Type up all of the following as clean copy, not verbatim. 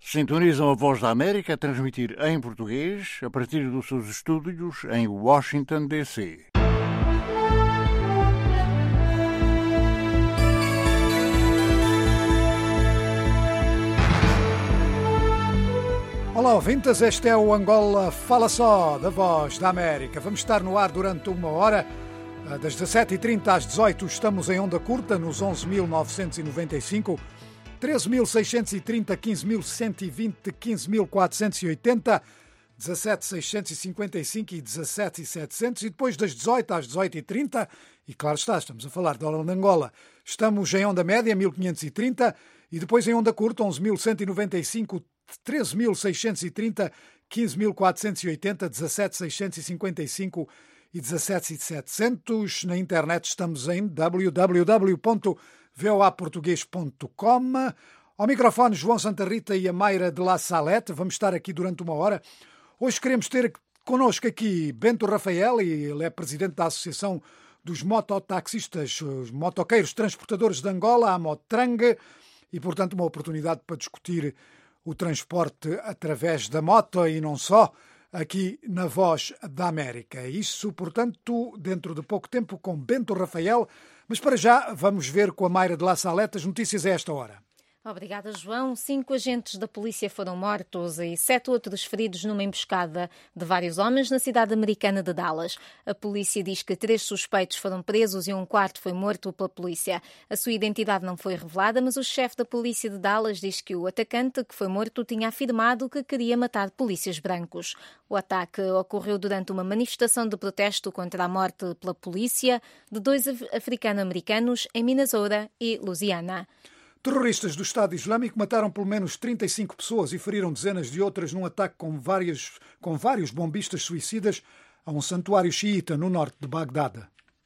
Sintonizam a Voz da América a transmitir em português a partir dos seus estúdios em Washington, D.C. Olá, ouvintes, este é o Angola Fala Só, da Voz da América. Vamos estar no ar durante uma hora, das 17h30 às 18h. Estamos em onda curta, nos 11.995, 13.630, 15.120, 15.480, 17.655 e 17.700. E depois das 18 às 18h30, e claro está, estamos a falar da hora de Angola, estamos em onda média, 1530, e depois em onda curta, 11.195, 13.630, 15.480, 17.655 e 17.700. Na internet estamos em www.voaportugues.com. Ao microfone João Santa Rita e a Mayra de La Salete. Vamos estar aqui durante uma hora. Hoje queremos ter connosco aqui Bento Rafael, e ele é presidente da Associação dos Mototaxistas, os motoqueiros transportadores de Angola, a Motrang, e portanto uma oportunidade para discutir o transporte através da moto e não só, aqui na Voz da América. Isso, portanto, dentro de pouco tempo com Bento Rafael, mas para já vamos ver com a Mayra de La Salete as notícias a esta hora. Obrigada, João. 5 agentes da polícia foram mortos e 7 outros feridos numa emboscada de vários homens na cidade americana de Dallas. A polícia diz que 3 suspeitos foram presos e um quarto foi morto pela polícia. A sua identidade não foi revelada, mas o chefe da polícia de Dallas diz que o atacante que foi morto tinha afirmado que queria matar polícias brancos. O ataque ocorreu durante uma manifestação de protesto contra a morte pela polícia de 2 africano-americanos em Minnesota e Louisiana. Terroristas do Estado Islâmico mataram pelo menos 35 pessoas e feriram dezenas de outras num ataque com vários bombistas suicidas a um santuário xiita no norte de Bagdade.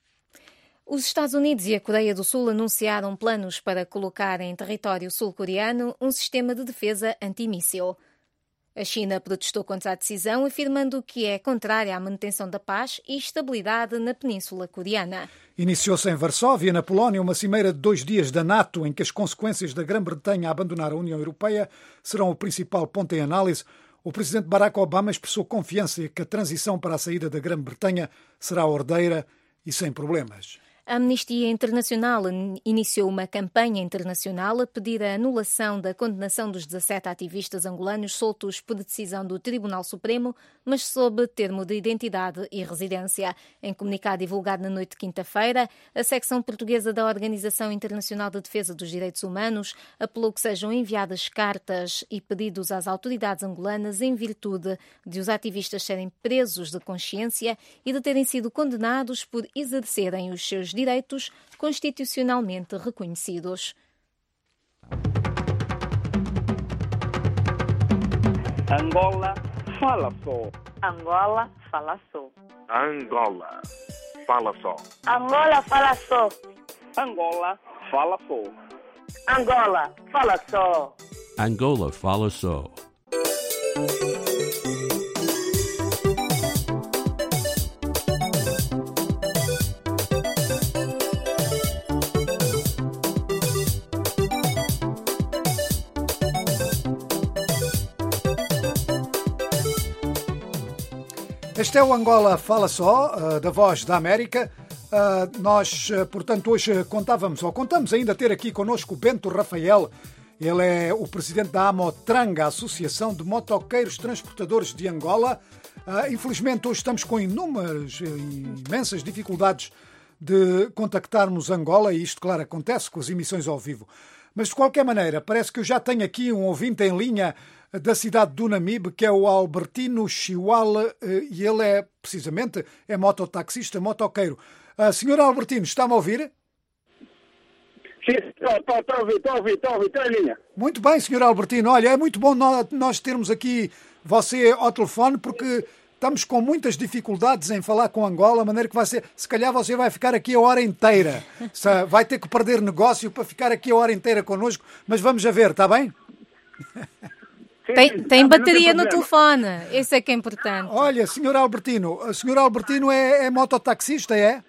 Os Estados Unidos e a Coreia do Sul anunciaram planos para colocar em território sul-coreano um sistema de defesa antimíssil. A China protestou contra a decisão, afirmando que é contrária à manutenção da paz e estabilidade na Península Coreana. Iniciou-se em Varsóvia, na Polónia, uma cimeira de 2 dias da NATO, em que as consequências da Grã-Bretanha abandonar a União Europeia serão o principal ponto em análise. O presidente Barack Obama expressou confiança em que a transição para a saída da Grã-Bretanha será ordeira e sem problemas. A Amnistia Internacional iniciou uma campanha internacional a pedir a anulação da condenação dos 17 ativistas angolanos soltos por decisão do Tribunal Supremo, mas sob termo de identidade e residência. Em comunicado divulgado na noite de quinta-feira, a secção portuguesa da Organização Internacional de Defesa dos Direitos Humanos apelou que sejam enviadas cartas e pedidos às autoridades angolanas em virtude de os ativistas serem presos de consciência e de terem sido condenados por exercerem os seus direitos constitucionalmente reconhecidos. Angola fala só. Angola fala só. Angola fala só. Angola fala só. Angola fala só. Angola fala só. Angola fala só. Este é o Angola Fala Só, da Voz da América. Nós, portanto, hoje contamos ainda ter aqui connosco o Bento Rafael. Ele é o presidente da Motrang, a Associação de Motoqueiros Transportadores de Angola. Infelizmente, hoje estamos com imensas dificuldades de contactarmos Angola, e isto, claro, acontece com as emissões ao vivo. Mas, de qualquer maneira, parece que eu já tenho aqui um ouvinte em linha da cidade do Namibe, que é o Albertino Chihuala, e ele é, precisamente, mototaxista, motoqueiro. Senhor Albertino, está-me a ouvir? Sim, estou a ouvir, estou em linha. Muito bem, senhor Albertino. Olha, é muito bom nós termos aqui você ao telefone, porque estamos com muitas dificuldades em falar com Angola, de maneira que se calhar você vai ficar aqui a hora inteira. Vai ter que perder negócio para ficar aqui a hora inteira connosco, mas vamos a ver, está bem? Tem bateria no telefone, isso é que é importante. Olha, senhor Albertino é mototaxista, é?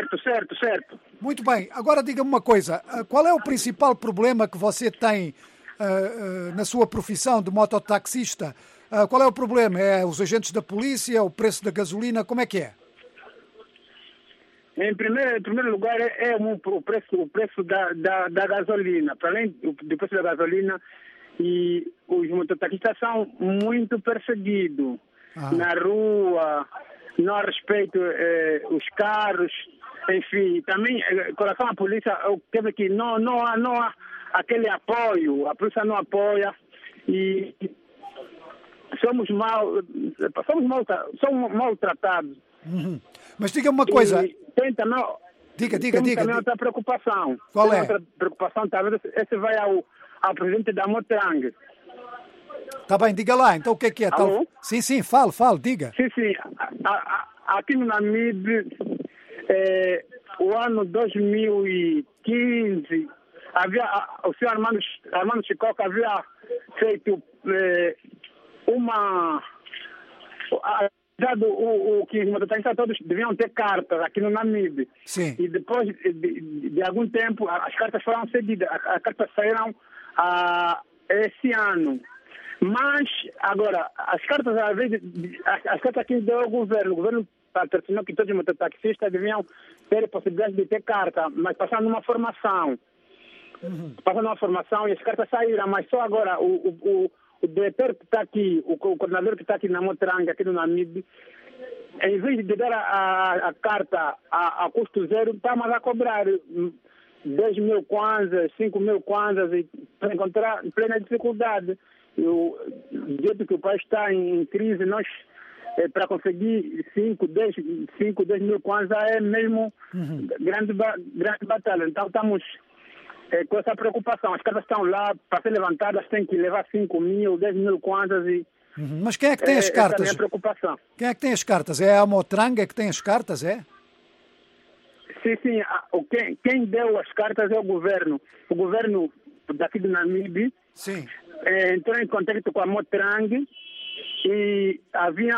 Certo. Muito bem, agora diga-me uma coisa, qual é o principal problema que você tem na sua profissão de mototaxista, qual é o problema? É os agentes da polícia, o preço da gasolina, como é que é? Em primeiro lugar, o preço da gasolina. Para além do preço da gasolina, e os mototaxistas são muito perseguidos na rua, não respeitam os carros, enfim. Também, com relação à polícia, quer dizer que não há aquele apoio, a polícia não apoia e somos maltratados. Uhum. Mas diga uma coisa. Tem também, Diga. outra preocupação. Qual é? Outra preocupação, talvez esse vai ao presidente da Motrang. Tá bem, diga lá. Então o que é? Alô? Sim, fale, diga. Sim. Aqui no Namibe, o ano 2015, o senhor Armando Chicoca havia feito que os mototaxistas todos deviam ter cartas aqui no Namibe. Sim. E depois de algum tempo, as cartas foram cedidas. As cartas saíram esse ano. Mas, agora, as cartas, às vezes, as cartas que deu o governo patrocinou que todos os mototaxistas deviam ter a possibilidade de ter carta, mas passando uma formação. Passando uma formação e as cartas saíram, mas só agora o diretor que está aqui, o coordenador que está aqui na Motranga, aqui no Namibe, em vez de dar a carta a custo zero, está mais a cobrar 10 mil kwanzas, 5 mil kwanzas, e para encontrar plena dificuldade. Do jeito que o país está em crise, nós, para conseguir 5, 10 mil kwanzas é mesmo grande batalha. Então estamos com essa preocupação. As cartas estão lá, para ser levantadas tem que levar 5 mil, 10 mil kwanzas e... Mas quem é que tem as cartas? Essa é a minha preocupação. Quem é que tem as cartas? É a Motranga que tem as cartas, é? Sim. Quem deu as cartas é o governo. O governo daqui do Namibe. Sim. Entrou em contato com a Motrang e havia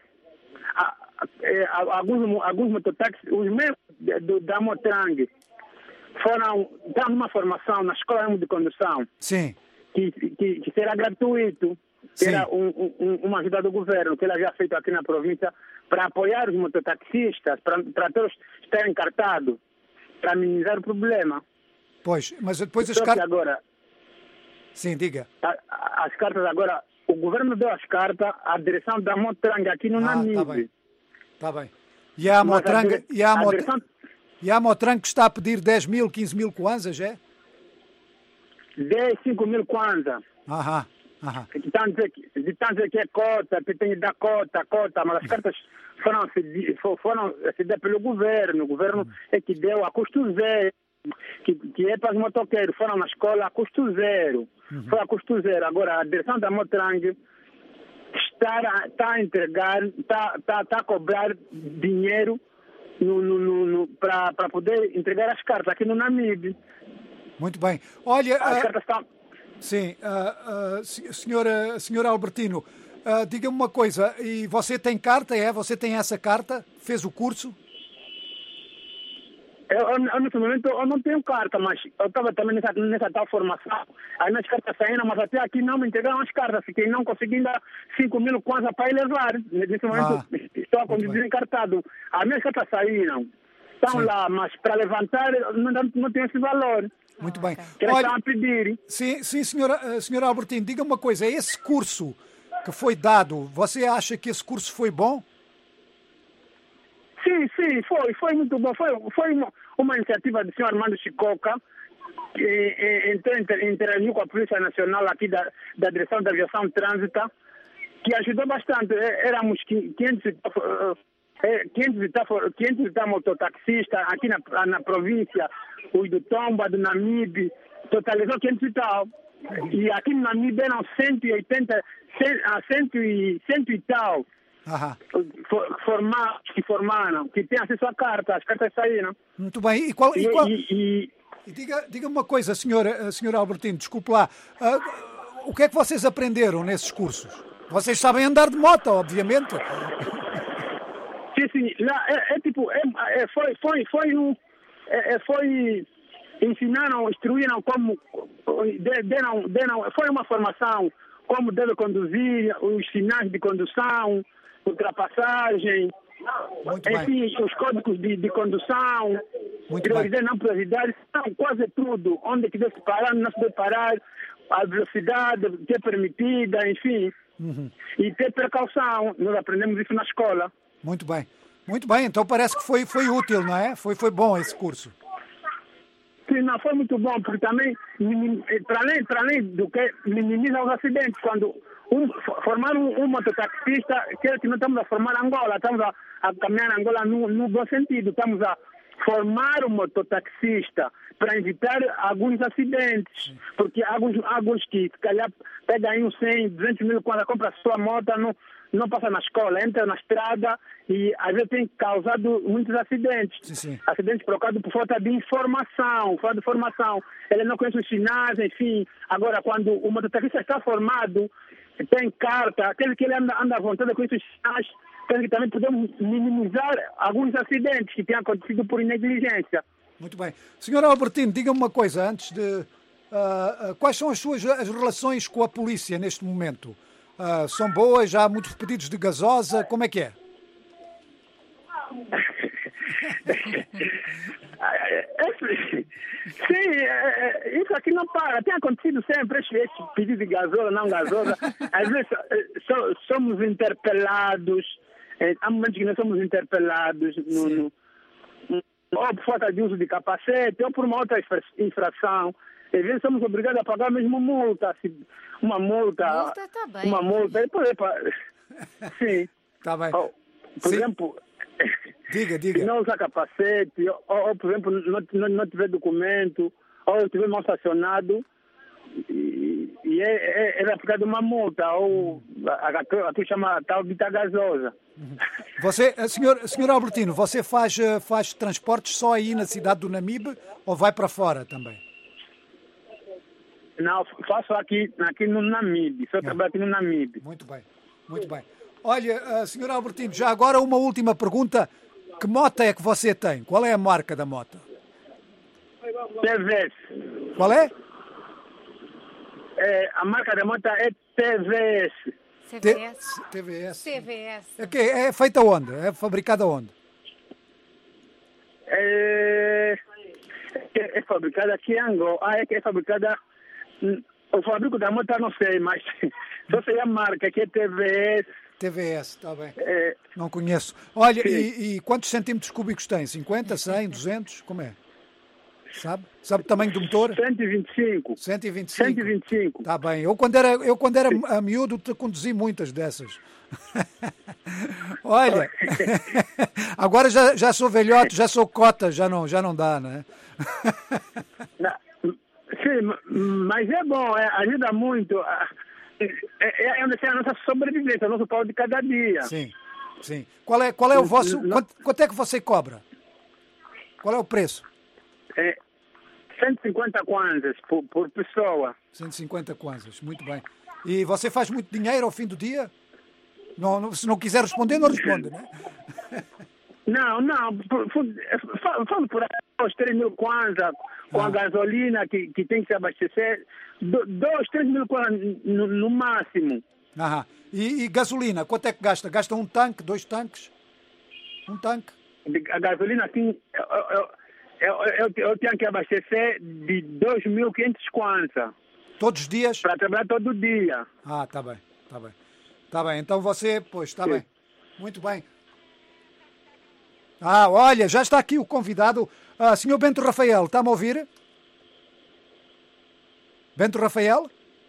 alguns mototáxis, os membros da Motrang foram dar uma formação na escola de condução. Sim. Que será gratuito, que era uma ajuda do governo, que ele havia feito aqui na província, para apoiar os mototaxistas, para todos estarem cartados, para minimizar o problema. Pois, mas depois as cartas... Agora... Sim, diga. As cartas agora, o governo deu as cartas à direção da Motrang aqui no Namibe. Está bem. E a Motrang... E a Motrang que está a pedir 10 mil, 15 mil kwanzas, é? 10, 5 mil kwanzas. Estão a dizer que é cota, que tem que dar cota, mas as cartas foram cedidas pelo governo. O governo é que deu a custo zero, que é para os motoqueiros. Foram na escola a custo zero. Foi a custo zero. Agora, a direção da Motrang está a entregar, está a cobrar dinheiro para poder entregar as cartas aqui no Namibe. Muito bem. Olha... As cartas estão... Sim, senhora Albertino, diga-me uma coisa, e você tem carta, é? Você tem essa carta? Fez o curso? Eu nesse momento, eu não tenho carta, mas eu estava também nessa tal formação. As minhas cartas saíram, mas até aqui não me entregaram as cartas. Fiquei não conseguindo dar 5 mil kwanzas para levar. Nesse momento, estou a conduzir encartado. As minhas cartas saíram. Estão lá, mas para levantar não tem esse valor. Muito bem. Que eles estão a pedir. Sim, senhora Albertino, diga uma coisa. Esse curso que foi dado, você acha que esse curso foi bom? Sim, foi muito bom. Foi uma iniciativa do senhor Armando Chicoca, que interagiu com a Polícia Nacional aqui da Direção da Aviação Trânsita, que ajudou bastante. Éramos 500 mototaxistas aqui na província, os do Tomba, do Namibe, totalizou 500 e tal. E aqui no Namibe eram 180, 100 e tal. Que formaram, que têm acesso à carta, as cartas saíram. Muito bem. Diga-me uma coisa, senhora Albertino, desculpe lá. O que é que vocês aprenderam nesses cursos? Vocês sabem andar de moto, obviamente. Sim. Lá, ensinaram, instruíram como, foi uma formação como deve conduzir, os sinais de condução, ultrapassagem, enfim, os códigos de condução, prioridade, não prioridade, quase tudo, onde que deve parar, não se deve parar, a velocidade que é permitida, enfim, e ter precaução. Nós aprendemos isso na escola. Muito bem. Muito bem, então parece que foi útil, não é? Foi bom esse curso. Sim, não, foi muito bom, porque também, para além do que minimiza os acidentes, quando formar um mototaxista, que não estamos a formar Angola, estamos a caminhar Angola no bom sentido, estamos a formar um mototaxista para evitar alguns acidentes, porque alguns que, se calhar, pegam aí uns 100, 200 mil quando compra a sua moto, não passa na escola, entra na estrada e às vezes tem causado muitos acidentes. Sim. Acidentes provocados por falta de informação, Ele não conhece os sinais, enfim. Agora, quando o mototaxista está formado, tem carta, aquele que ele anda à vontade com esses sinais, que também podemos minimizar alguns acidentes que tenham acontecido por negligência. Muito bem. Senhor Albertino, diga-me uma coisa, antes de... quais são as relações com a polícia neste momento? São boas? Já há muitos pedidos de gasosa? Como é que é? Sim, isso aqui não para. Tem acontecido sempre esse pedido de gasosa, não gasosa. Às vezes somos interpelados. Há momentos que nós somos interpelados ou por falta de uso de capacete ou por uma outra infração. Às vezes somos obrigados a pagar mesmo multa. Uma multa. Multa tá bem. Uma multa. Sim. Está bem. Por exemplo, diga. se não usar capacete, ou por exemplo, não tiver documento, ou estiver mal estacionado, e é aplicado uma multa, ou a que chama tal de gasosa. Você, senhor Albertino, você faz transportes só aí na cidade do Namibe ou vai para fora também? Não, faço aqui no Namibe, só trabalho aqui no Namibe. Muito bem. Olha, senhor Albertino, já agora uma última pergunta. Que moto é que você tem? Qual é a marca da moto? TVS. Qual é? A marca da moto é TVS. TVS. CVS. É feita onde? É fabricada onde? É fabricada aqui em Angola. É fabricada... O fabrico da moto não sei, mas só sei a marca, que é TVS. TVS, está bem. Não conheço. Olha, e quantos centímetros cúbicos tem? 50, 100, 200? Como é? Sabe o tamanho do motor? 125. 125. Está bem. Eu quando era a miúdo conduzi muitas dessas. Olha, agora já sou velhote, já sou cota, já não dá, não é? Sim, mas é bom, ajuda muito. É a nossa sobrevivência, o nosso pau de cada dia. Sim. Qual é o vosso... Quanto é que você cobra? Qual é o preço? 150 kwanzas por pessoa. 150 kwanzas, muito bem. E você faz muito dinheiro ao fim do dia? Não, se não quiser responder, não responde, né? Não. Falo por aí, os 3 mil kwanzas, com a gasolina que tem que se abastecer. 2, 3 mil kwanzas no máximo. E gasolina, quanto é que gasta? Gasta um tanque, 2 tanques? Um tanque? A gasolina, assim, eu tenho que abastecer de 2.500 kwanzas. Todos os dias? Para trabalhar todo dia. Tá bem. Está bem, então você, está bem. Muito bem. Olha, já está aqui o convidado. Senhor Bento Rafael, está-me a ouvir? Bento Rafael?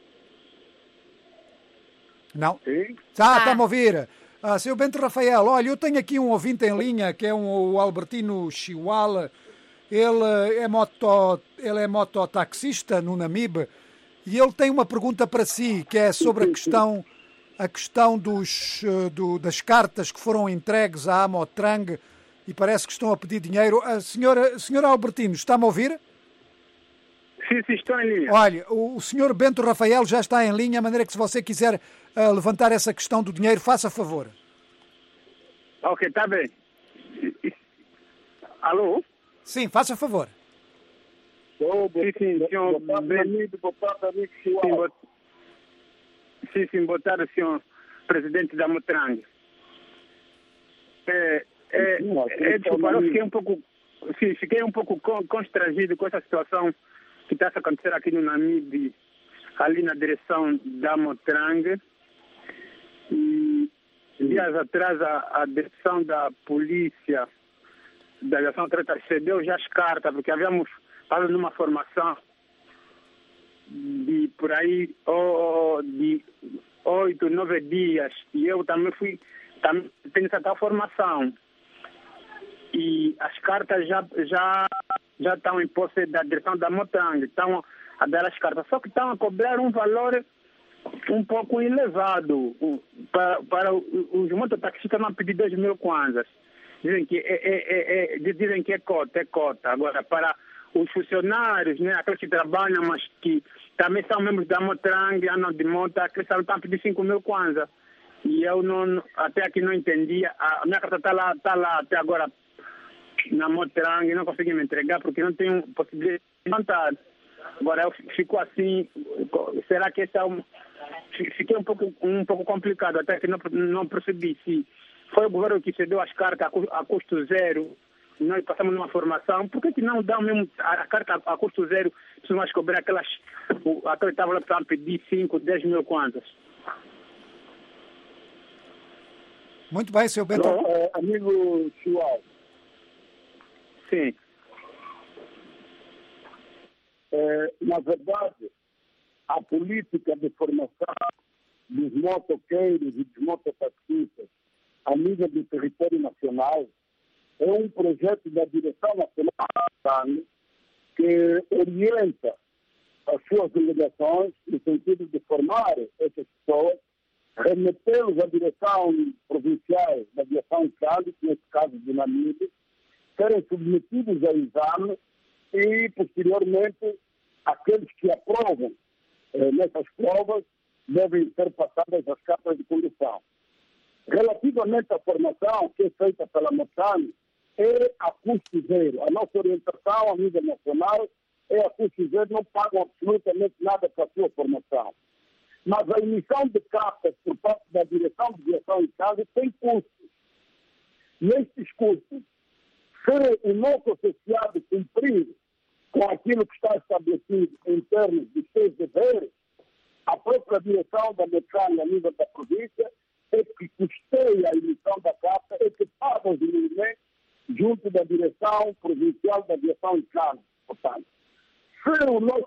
Não? Sim. Está-me a ouvir. Senhor Bento Rafael, olha, eu tenho aqui um ouvinte em linha, que é o Albertino Chihuala. Ele é mototaxista no Namibe e ele tem uma pergunta para si, que é sobre a questão das cartas que foram entregues à Amotrang e parece que estão a pedir dinheiro. Senhora Albertino, está-me a ouvir? Sim, estou em linha. Olha, o senhor Bento Rafael já está em linha, de maneira que se você quiser levantar essa questão do dinheiro, faça favor. Ok, está bem. Alô? Sim, faça favor. Sim, senhor. Sim, boa tarde, senhor presidente da Motrang. Desculpa, eu fiquei um pouco constrangido com essa situação que está a acontecer aqui no Namibe, ali na direção da Motrang. E dias atrás a direção da polícia da aviação treta cedeu já as cartas, porque havíamos estado numa formação de por aí de 8, 9 dias, e eu também tenho essa formação. E as cartas já estão em posse da direção da Motrang, estão a dar as cartas, só que estão a cobrar um valor um pouco elevado. Para os mototaxistas não pedir 2.000 kwanzas. Dizem que é cota. Agora, para os funcionários, né, aqueles que trabalham, mas que também são membros da Motrang, andam de moto, aqueles estão a pedir 5.000 kwanzas. E eu até aqui não entendia. A minha carta está lá até agora na Motrang, não consegui me entregar porque não tenho possibilidade de levantar. Agora eu fico assim, será que esse é fiquei um pouco complicado, até que não percebi se foi o governo que cedeu as cartas a custo zero, nós passamos numa formação, por que não dão mesmo a carta a custo zero, se nós cobrar aquele estava lá para pedir 5, 10.000 kwanzas? Muito bem, senhor Bento. Amigo Chual. Sim. Na verdade, a política de formação dos motoqueiros e dos mototaxistas a nível do território nacional é um projeto da Direção Nacional que orienta as suas delegações no sentido de formar essas pessoas, remetê-los à Direção Provincial da Aviação Civil, nesse caso de Namibe, serem submetidos a exame e, posteriormente, aqueles que aprovam nessas provas devem ser passadas as cartas de condução. Relativamente à formação que é feita pela Motrang, é a custo zero. A nossa orientação a nível nacional é a custo zero, não pagam absolutamente nada para a sua formação. Mas a emissão de cartas por parte da Direção de Aviação e Casa tem custos. E estes custos, se o nosso associado cumprir com aquilo que está estabelecido em termos de seus deveres, a própria direção da Motrang a nível da província é que custeia a emissão da carta, é que paga os emolumentos junto da Direção Provincial da Aviação e Casa. Portanto, se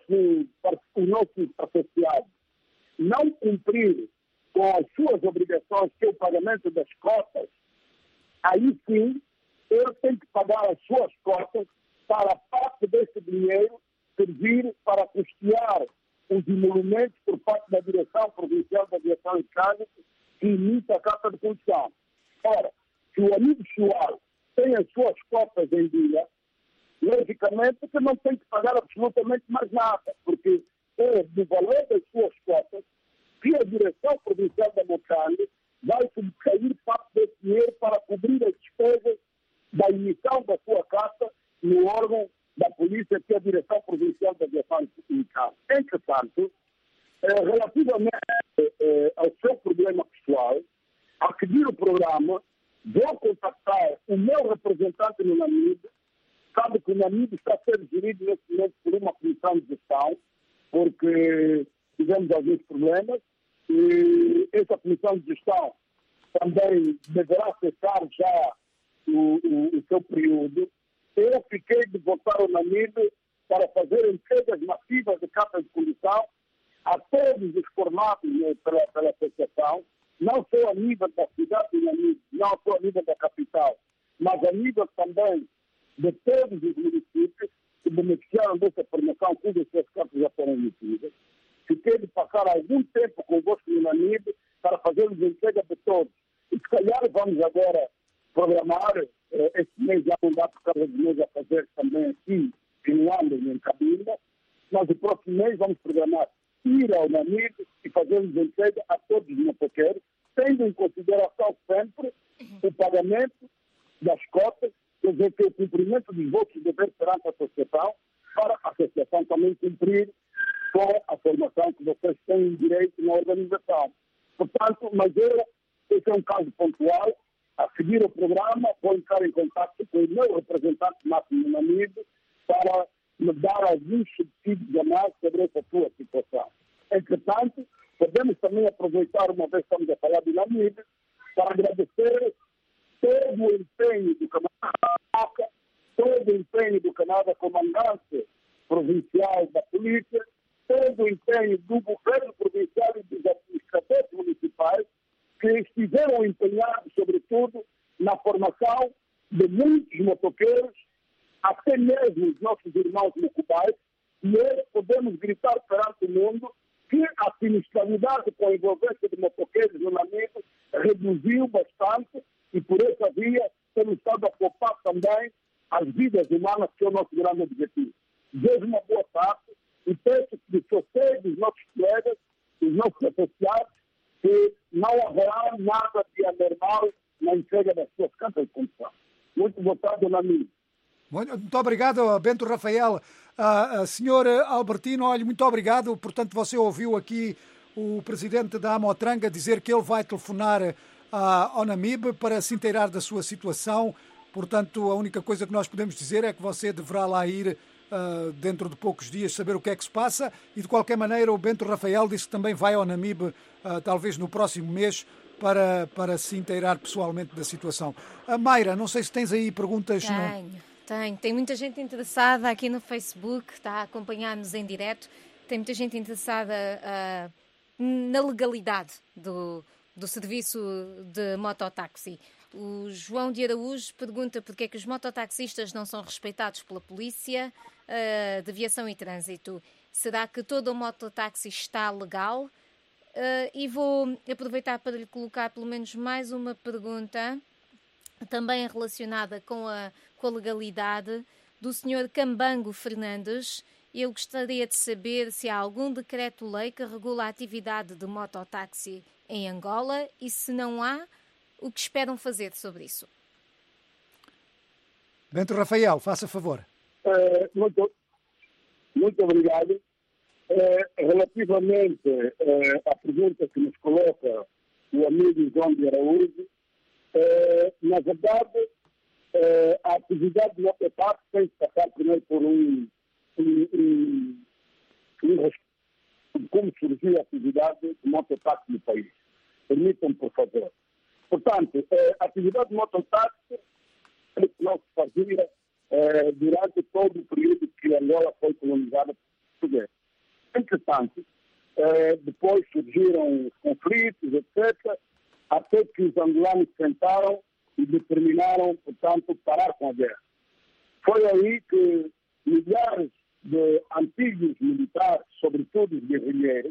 o nosso associado não cumprir com as suas obrigações, que é o pagamento das cotas, aí sim ele tem que pagar as suas cotas para parte desse dinheiro servir para custear os emolumentos por parte da Direção Provincial da Aviação e Casa que imita a carta de condução. Ora, se o amigo Chual tem as suas cotas em dia, logicamente que não tem que pagar absolutamente mais nada, porque é do valor das suas cotas que a Direção Provincial da Motrang vai subtrair parte desse dinheiro para cobrir as despesas da emissão da sua carta no órgão da polícia, que é a Direção Provincial da Aviação e Casa. Entretanto, relativamente ao seu problema pessoal, a seguir o programa, vou contactar o meu representante no Namibe. Sabe que o Namibe está a ser gerido neste momento por uma comissão de gestão, porque tivemos alguns problemas, e essa comissão de gestão também deverá cessar já o seu período. Eu fiquei de voltar ao Namibe para fazer entregas massivas de cartas de condução a todos os formatos pela associação, não só a nível da cidade de Namibe, não só a nível da capital, mas a nível também de todos os municípios que beneficiaram dessa formação, cujas suas cartas já foram emitidas. Fiquei de passar algum tempo convosco no Namibe para fazermos entrega de todos. E se calhar vamos agora programar, este mês já não dá por causa de mês a fazer também aqui em Luanda e em Cabinda, mas o próximo mês vamos programar ir ao Namibe e fazermos entrega a todos os motoqueiros, tendo em consideração sempre o pagamento das cotas, quer dizer, que o cumprimento dos vossos deveres perante a associação, para a associação também cumprir com a formação que vocês têm direito na organização. Portanto, mas esse é um caso pontual. A seguir o programa, vou entrar em contato com o meu representante máximo na MIB para me dar alguns subsídios a mais sobre essa sua situação. Entretanto, podemos também aproveitar, uma vez que estamos a falar de MIB, para agradecer todo o empenho do Canadá, todo o empenho do Canadá Comandante Provincial da Polícia, todo o empenho do governo provincial e dos administradores municipais, que estiveram empenhados, sobretudo, na formação de muitos motoqueiros, até mesmo os nossos irmãos mocubais, e hoje podemos gritar perante o mundo que a sinistralidade com a envolvência de motoqueiros no Namibe reduziu bastante e, por essa via, temos estado a poupar também as vidas humanas, que é o nosso grande objetivo. Desejo uma boa tarde e peço que sossegue os nossos colegas, os nossos associados, que não haverá nada de anormal na entrega das suas cartas de condução. Muito boa tarde, Namibe. Muito obrigado, Bento Rafael. Senhor Albertino, olha, muito obrigado. Portanto, você ouviu aqui o presidente da Amotranga dizer que ele vai telefonar ao Namibe para se inteirar da sua situação. Portanto, a única coisa que nós podemos dizer é que você deverá lá ir dentro de poucos dias, saber o que é que se passa. E, de qualquer maneira, o Bento Rafael disse que também vai ao Namibe, talvez no próximo mês, para se inteirar pessoalmente da situação. Mayra, não sei se tens aí perguntas. Tem muita gente interessada aqui no Facebook, está a acompanhar-nos em direto. Tem muita gente interessada na legalidade do serviço de mototáxi. O João de Araújo pergunta porque é que os mototaxistas não são respeitados pela Polícia de Aviação e Trânsito. Será que todo o mototáxi está legal? E vou aproveitar para lhe colocar pelo menos mais uma pergunta, também relacionada com a legalidade, do Sr. Cambango Fernandes. Eu gostaria de saber se há algum decreto-lei que regula a atividade de mototáxi em Angola e, se não há, o que esperam fazer sobre isso. Bento Rafael, faça favor. Muito obrigado. Relativamente à pergunta que nos coloca o amigo João de Araújo, na verdade, a atividade de mototáxi tem que passar primeiro por como surgiu a atividade de mototáxi no país. Permitam-me, por favor. Portanto, a atividade de mototáxi não se fazia durante todo o período que Angola foi colonizada por português. Entretanto, depois surgiram os conflitos, etc., até que os angolanos sentaram e determinaram, portanto, parar com a guerra. Foi aí que milhares de antigos militares, sobretudo os guerrilheiros,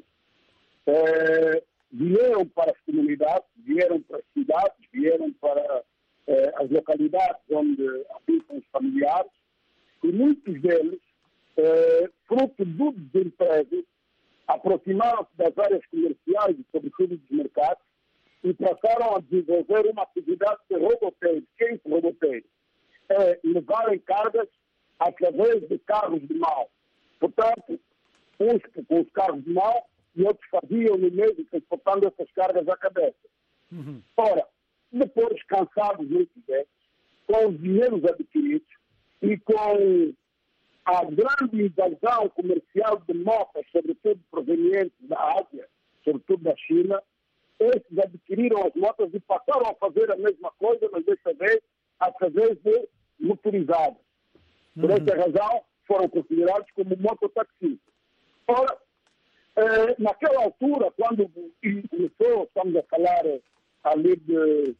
vieram para as comunidades, vieram para as cidades, vieram para as localidades onde habitam os familiares, e muitos deles, fruto do desemprego, aproximaram-se das áreas comerciais e, sobretudo, dos mercados, e passaram a desenvolver uma atividade de rodoteiro. Que é esse rodoteiro? É levarem cargas através de carros de mão. Portanto, uns com os carros de mão e outros faziam no meio, transportando essas cargas à cabeça. Ora, depois, cansados muitos deles, com os dinheiros adquiridos e com a grande invasão comercial de motas, sobretudo provenientes da Ásia, sobretudo da China, esses adquiriram as motas e passaram a fazer a mesma coisa, mas desta vez através de motorizadas. Por essa razão, foram considerados como mototaxistas. Ora, naquela altura, quando começou, estamos a falar ali de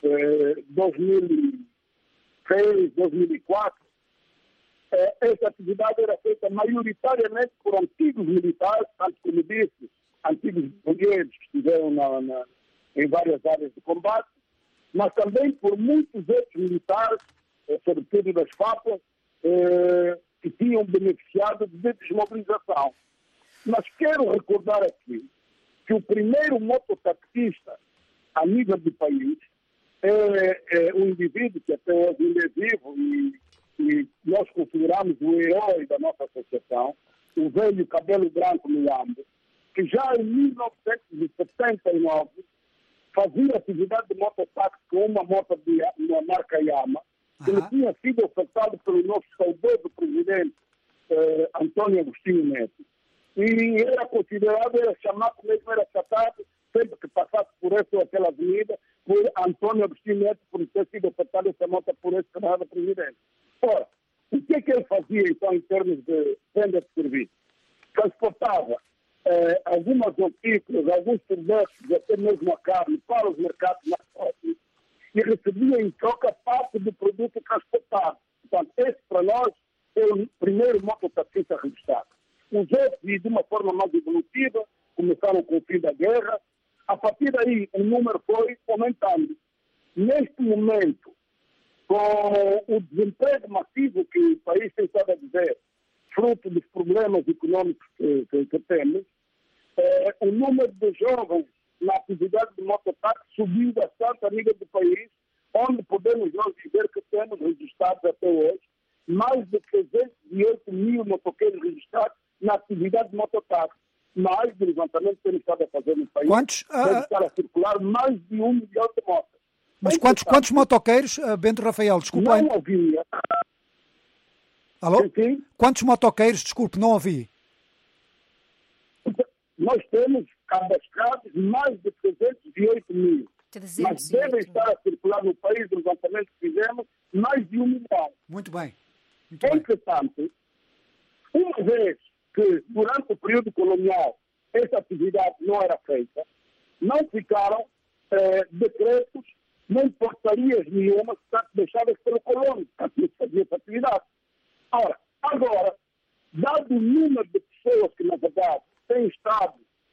2003, 2004, essa atividade era feita maioritariamente por antigos militares, tanto como disse, antigos guerrilheiros que estiveram em várias áreas de combate, mas também por muitos outros militares, sobretudo das FAPAs, que tinham beneficiado de desmobilização. Mas quero recordar aqui que o primeiro mototaxista a nível do país é um indivíduo que até hoje ainda é vivo e nós consideramos o herói da nossa associação, o velho cabelo branco no Luambo, que já em 1979 fazia atividade de mototáxi com uma moto de uma marca Yamaha, que lhe tinha sido ofertado pelo nosso saudoso presidente Antônio Agostinho Neto. E era considerado, era chamado mesmo, era tratado, sempre que passasse por essa ou aquela avenida, por Antônio Agostinho Neto, por ter sido ofertado essa moto por esse camarada presidente. Ora, o que é que ele fazia, então, em termos de venda de serviço? Transportava algumas artículos, alguns produtos, até mesmo a carne, para os mercados mais próximos e recebia em troca parte do produto transportado. Portanto, esse para nós é o primeiro mototaxista registrado. Os outros, e de uma forma mais evolutiva, começaram com o fim da guerra. A partir daí, o número foi aumentando. Neste momento, com o desemprego massivo que o país tem estado a viver, fruto dos problemas econômicos que temos, o número de jovens na atividade de mototáxi subiu bastante a nível do país, onde podemos nós dizer que temos registrados até hoje mais de 308 mil motoqueiros registrados na atividade de mototáxi. Mais do levantamento que temos estado a fazer no país, quantos? Deve estar a circular mais de 1 milhão de motos. Mas quantos motoqueiros, Bento Rafael, desculpa aí. Não havia. Alô? Sim. Quantos motoqueiros, desculpe, não ouvi? Nós temos cadastrados mais de 308 mil. Mas devem estar a circular no país, do levantamento que fizemos, mais de 1 milhão. Muito bem. Entretanto, uma vez que durante o período colonial essa atividade não era feita, não ficaram decretos, nem portarias nenhumas deixadas pelo colônio para que fazia essa atividade. Ora, agora, dado o número de pessoas que, na verdade, têm estado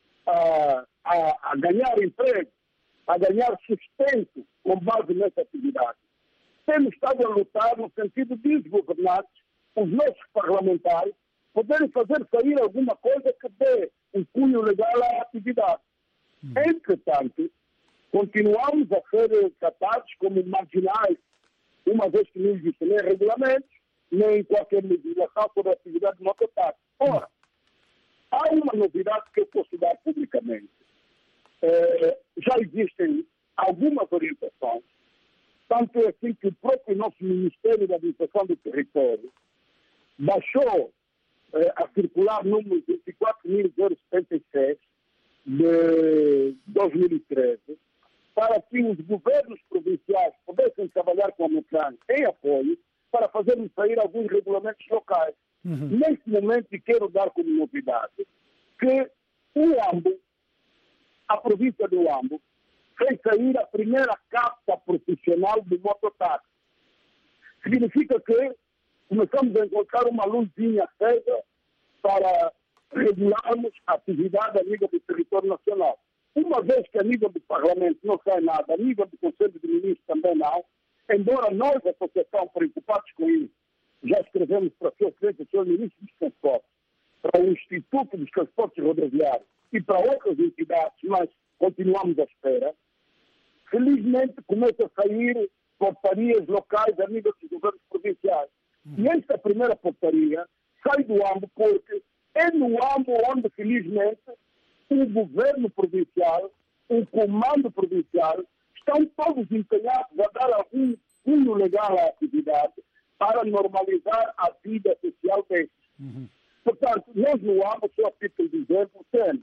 a ganhar emprego, a ganhar sustento com base nessa atividade, temos estado a lutar no sentido de os governantes, os nossos parlamentares, poderem fazer sair alguma coisa que dê um cunho legal à atividade. Entretanto, continuamos a ser tratados como marginais, uma vez que não existem nem regulamentos, nem qualquer legislação sobre a atividade de mototáxi. Ora, há uma novidade que eu posso dar publicamente. Já existem algumas orientações, tanto é assim que o próprio nosso Ministério da Administração do Território baixou a circular número 24.076 de 2013 para que os governos provinciais pudessem trabalhar com a Metran em apoio para fazermos sair alguns regulamentos locais. Neste momento, quero dar como novidade que o Luambo, a província do Luambo, fez sair a primeira carta profissional do mototáxi. Significa que começamos a encontrar uma luzinha acesa para regularmos a atividade a nível do território nacional. Uma vez que a nível do Parlamento não sai nada, a nível do Conselho de Ministros também não, embora nós, a Associação, preocupados com isso, já escrevemos para o Sr. Ministro dos Transportes, para o Instituto dos Transportes Rodoviários e para outras entidades, mas continuamos à espera, felizmente começa a sair portarias locais a nível dos governos provinciais. E esta primeira portaria sai do Luambo porque é no Luambo onde, felizmente, o governo provincial, o comando provincial, estão todos empenhados a dar algum cunho legal à atividade para normalizar a vida social destes. Portanto, nós no Luambo, só a título de exemplo, temos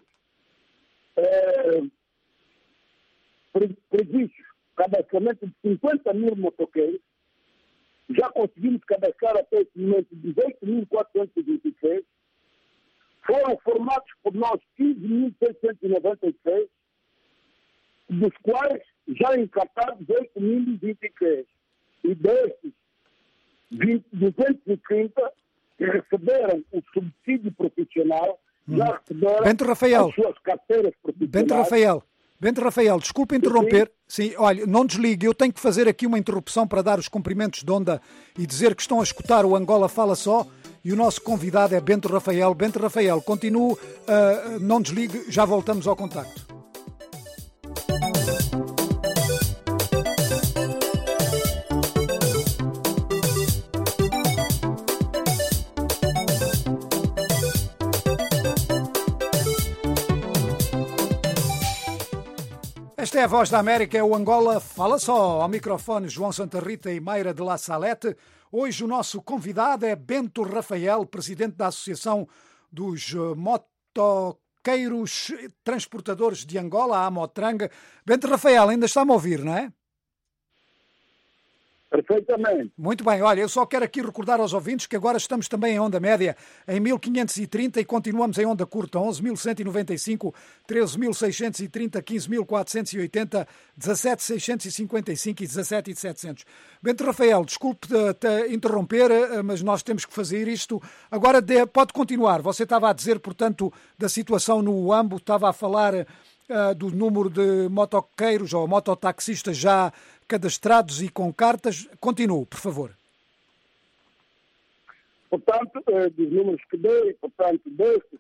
previstos cadastramento de 50 mil motoqueiros, já conseguimos cadastrar até esse momento 18.423, foram formados por nós 15.696, dos quais já encartados 8.023. E desses, 230 que receberam o subsídio profissional, já receberam Bento Rafael, as suas carteiras profissionais. Bento Rafael, desculpe interromper. Sim, olha, não desligue, eu tenho que fazer aqui uma interrupção para dar os cumprimentos de onda e dizer que estão a escutar o Angola Fala Só e o nosso convidado é Bento Rafael. Bento Rafael, continue, não desligue, já voltamos ao contacto. Esta é a Voz da América, é o Angola Fala Só. Ao microfone João Santa Rita e Meira de La Salete. Hoje o nosso convidado é Bento Rafael, presidente da Associação dos Motoqueiros Transportadores de Angola, a Amotrang. Bento Rafael, ainda está-me a ouvir, não é? Perfeitamente. Muito bem, olha, eu só quero aqui recordar aos ouvintes que agora estamos também em onda média em 1530 e continuamos em onda curta 11.195, 13.630, 15.480, 17.655 e 17.700. Bento Rafael, desculpe te interromper, mas nós temos que fazer isto. Agora pode continuar. Você estava a dizer, portanto, da situação no Uambo, estava a falar do número de motoqueiros ou mototaxistas já cadastrados e com cartas. Continue, por favor. Portanto, dos números que dei, portanto, desses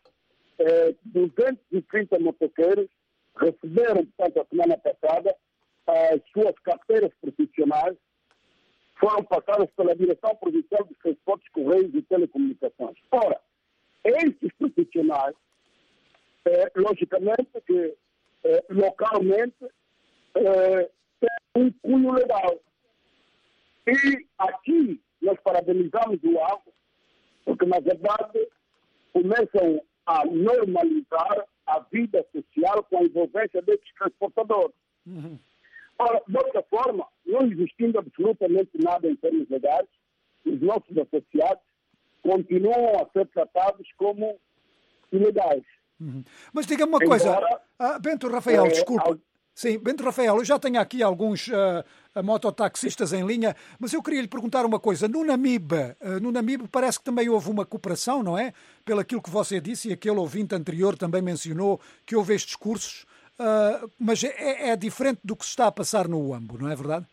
230 motoqueiros receberam, portanto, a semana passada, as suas carteiras profissionais, foram passadas pela Direção Provincial dos Transportes, Correios e Telecomunicações. Ora, esses profissionais, logicamente, que localmente tem um cunho legal. E aqui nós parabenizamos o AGO, porque, na verdade, começam a normalizar a vida social com a envolvência desses transportadores. Uhum. Ora, de outra forma, não existindo absolutamente nada em termos legais, os nossos associados continuam a ser tratados como ilegais. Uhum. Mas diga-me uma coisa, Bento Rafael, desculpa. Sim, Bento Rafael, eu já tenho aqui alguns mototaxistas em linha, mas eu queria lhe perguntar uma coisa. No Namibe parece que também houve uma cooperação, não é? Pelo aquilo que você disse e aquele ouvinte anterior também mencionou que houve estes cursos, mas é diferente do que se está a passar no Uambo, não é verdade?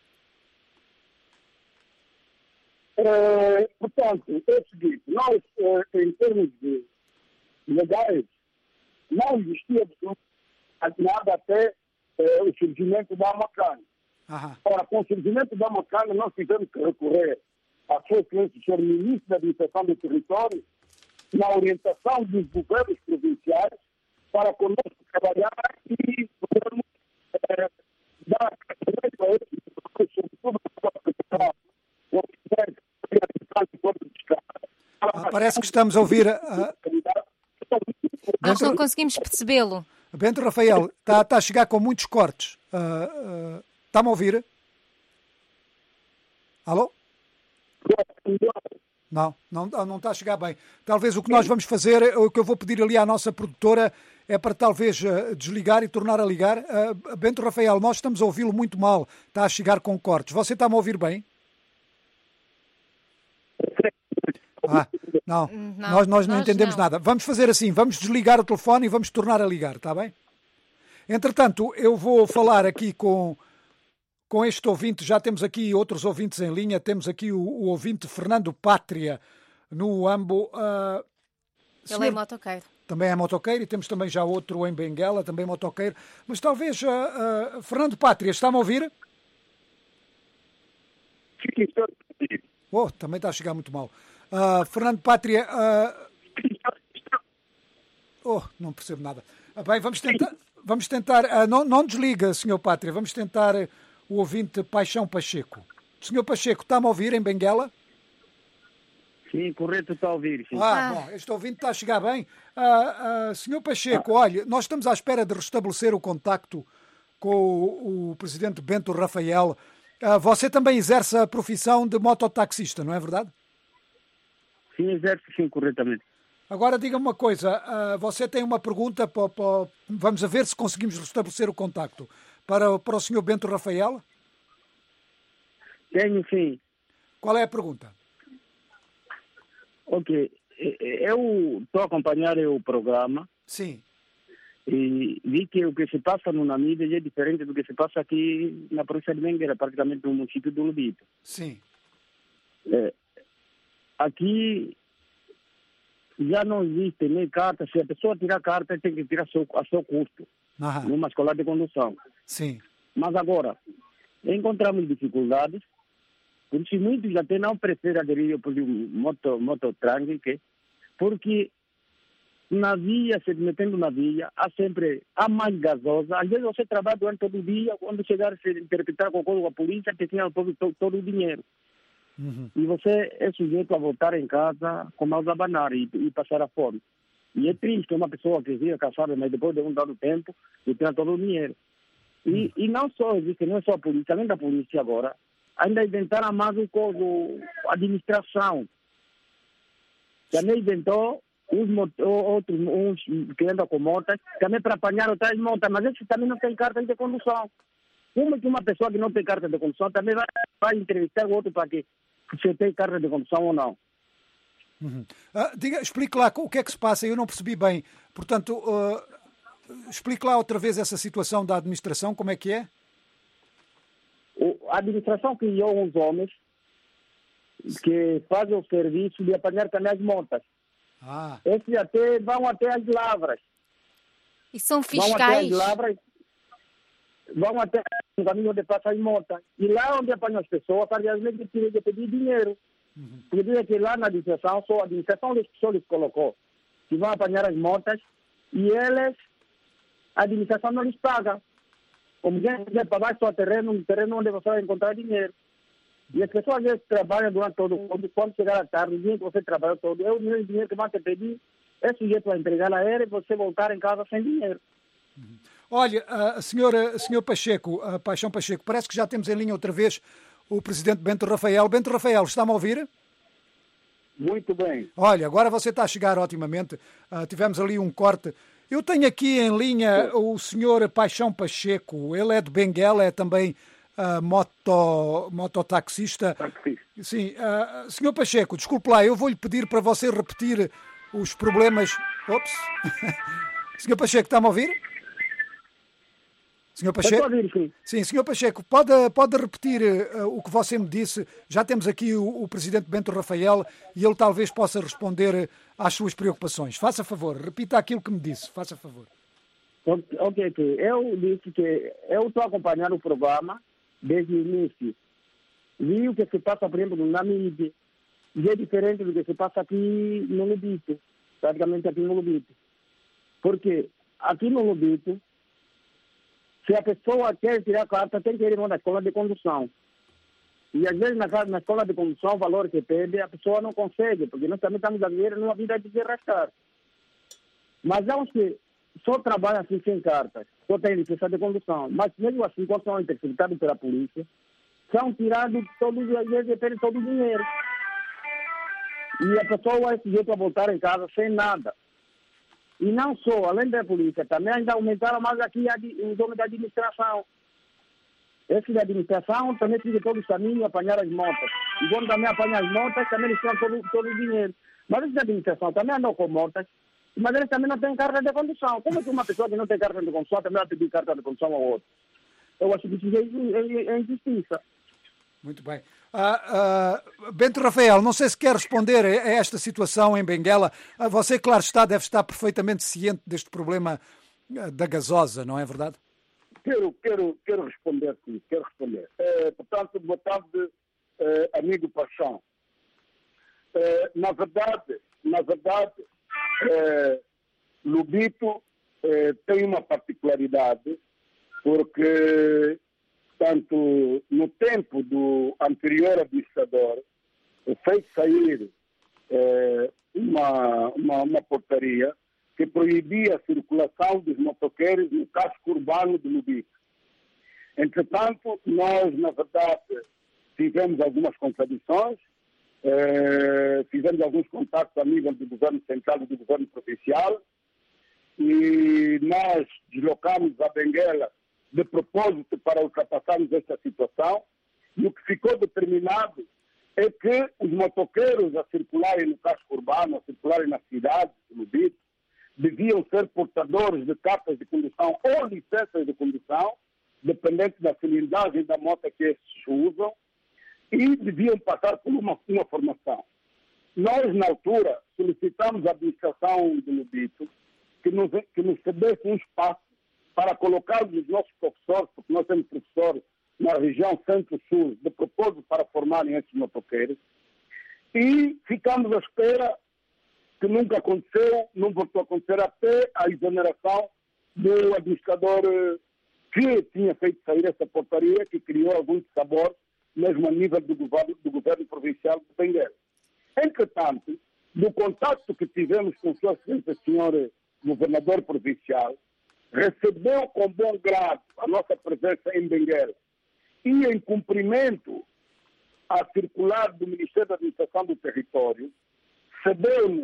Portanto, é o seguinte, nós, em termos de legais, não existia nada até o surgimento da Amotrang. Ora, com o surgimento da Amotrang, nós tivemos que recorrer à sua excelência, Sr. Ministro da Administração do Território, na orientação dos governos provinciais para conosco trabalhar e podermos dar tratamento a esses, sobretudo parece que estamos a ouvir... Nós não conseguimos percebê-lo. Bento Rafael, está a chegar com muitos cortes. Está-me a ouvir? Alô? Não está a chegar bem. Talvez o que nós vamos fazer, o que eu vou pedir ali à nossa produtora, é para talvez desligar e tornar a ligar. Bento Rafael, nós estamos a ouvi-lo muito mal. Está a chegar com cortes. Você está-me a ouvir bem? Não, nós não entendemos nada. Vamos fazer assim, vamos desligar o telefone e vamos tornar a ligar, está bem? Entretanto, eu vou falar aqui com este ouvinte, já temos aqui outros ouvintes em linha, temos aqui o ouvinte Fernando Pátria no Uambo. Ele é motoqueiro. Também é motoqueiro e temos também já outro em Benguela, também motoqueiro. Mas talvez, Fernando Pátria, está-me a ouvir? Também está a chegar muito mal. Fernando Pátria, não percebo nada. Bem, vamos tentar, não desliga, Sr. Pátria, vamos tentar o ouvinte Paixão Pacheco. Sr. Pacheco, está-me a ouvir em Benguela? Sim, correto, está a ouvir. Sim. Bom, este ouvinte está a chegar bem. Sr. Pacheco, olha, nós estamos à espera de restabelecer o contacto com o presidente Bento Rafael. Você também exerce a profissão de mototaxista, não é verdade? Sim, exerce sim, corretamente. Agora diga-me uma coisa, você tem uma pergunta, vamos a ver se conseguimos restabelecer o contacto, para o Sr. Bento Rafael? Tenho sim. Qual é a pergunta? Ok, eu estou a acompanhar o programa. Sim. E vi que o que se passa no Namibe é diferente do que se passa aqui na província de Benguela, praticamente no município do Lubito. Sim. Aqui já não existe nem carta. Se a pessoa tirar carta, tem que tirar a seu custo, numa escola de condução. Sim. Mas agora, encontramos dificuldades, por isso muitos até não preferem aderir por um mototrang, porque na via, se metendo na via, há mais gasosa. Às vezes você trabalha durante todo o dia, quando chegar a se interpretar com a polícia, que tinha todo o dinheiro. E você é sujeito a voltar em casa com mãos a abanar e passar a fome. E é triste uma pessoa que vira caçada, mas depois de um dado tempo, e tem todo o dinheiro. E não só existe, não é só a polícia, além da polícia agora, ainda inventaram mais a administração. Também inventou uns que andam com motas, também para apanhar outras motas, mas esses também não têm carta de condução. Como é que uma pessoa que não tem carta de condução também vai entrevistar o outro para que se tem carta de condução ou não? Explique lá o que é que se passa, eu não percebi bem. Portanto, explique lá outra vez essa situação da administração, como é que é? A administração criou uns homens que fazem o serviço de apanhar também as motas. Esses vão até as lavras. E são fiscais? Vão até o caminho onde passam as motas. E lá onde apanham as pessoas, às vezes tinham de pedir dinheiro. Porque dizem que lá na administração, só a administração das pessoas lhes colocou que vão apanhar as motas e a administração não lhes paga. Como quem quiser pagar só um terreno onde você vai encontrar dinheiro. E as pessoas às vezes trabalham durante todo o dia, quando chegar à tarde, o dia que você trabalha todo, é o mesmo dinheiro que vão te pedir, é sujeito a entregar a ela e você voltar em casa sem dinheiro. Olha, senhor Pacheco, Paixão Pacheco, parece que já temos em linha outra vez o presidente Bento Rafael. Bento Rafael, está-me a ouvir? Muito bem. Olha, agora você está a chegar otimamente. Tivemos ali um corte. Eu tenho aqui em linha o senhor Paixão Pacheco. Ele é de Benguela, é também mototaxista. Sim. Senhor Pacheco, desculpe lá, eu vou-lhe pedir para você repetir os problemas... Ops! Senhor Pacheco, está-me a ouvir? Senhor Pacheco? Sim, senhor Pacheco, pode repetir o que você me disse? Já temos aqui o presidente Bento Rafael e ele talvez possa responder às suas preocupações. Faça favor, repita aquilo que me disse, faça favor. Ok. Eu disse que eu estou acompanhando o programa desde o início. Vi o que se passa, por exemplo, na mídia. E é diferente do que se passa aqui no Lubito, praticamente aqui no Lubito. Porque aqui no Lubito, se a pessoa quer tirar carta, tem que ir na escola de condução. E às vezes na escola de condução, o valor que pede, a pessoa não consegue, porque nós também estamos a viver numa vida de desarrastar. Mas há uns que só trabalham assim sem cartas, só têm licença de condução. Mas mesmo assim, quando são interceptados pela polícia, são tirados todos os dias e perdem todo o dinheiro. E a pessoa é sujeita a voltar em casa sem nada. E não só, além da polícia, também ainda aumentaram mais aqui os homens da administração. Esses da administração também ficam todos os caminhos a apanhar as motas. E quando também apanham as motas, também eles tiram todo o dinheiro. Mas esses da administração também andam com motas, mas eles também não têm carta de condução. Como é que uma pessoa que não tem carta de condução também vai pedir carta de condução ao outro? Eu acho que isso é injustiça. Muito bem. Bento Rafael, não sei se quer responder a esta situação em Benguela. Você, claro está, deve estar perfeitamente ciente deste problema da gasosa, não é verdade? Quero responder, sim. Quero responder. Portanto, boa tarde, amigo Paixão. Na verdade, Lubito tem uma particularidade, porque tanto no tempo do anterior administrador fez sair uma portaria que proibia a circulação dos motoqueiros no casco urbano de Lubito. Entretanto, nós, na verdade, fizemos algumas contradições, fizemos alguns contatos a nível do governo central e do governo provincial, e nós deslocamos a Benguela de propósito para ultrapassarmos esta situação, e o que ficou determinado é que os motoqueiros a circularem no casco urbano, a circularem na cidade de Lubito, deviam ser portadores de cartas de condução ou licenças de condução, dependente da cilindragem da moto que estes usam, e deviam passar por uma formação. Nós, na altura, solicitamos à administração de Lubito que nos cedesse um espaço para colocarmos os nossos professores, porque nós temos professores na região centro-sul, de propósito para formarem esses motoqueiros, e ficamos à espera que nunca aconteceu, não voltou a acontecer até a exoneração do administrador que tinha feito sair essa portaria, que criou algum sabor, mesmo a nível do governo provincial de Benguela. Entretanto, do contato que tivemos com Sua Excelência, Senhor Governador Provincial, recebeu com bom grado a nossa presença em Benguela e, em cumprimento à circular do Ministério da Administração do Território, cedeu-nos,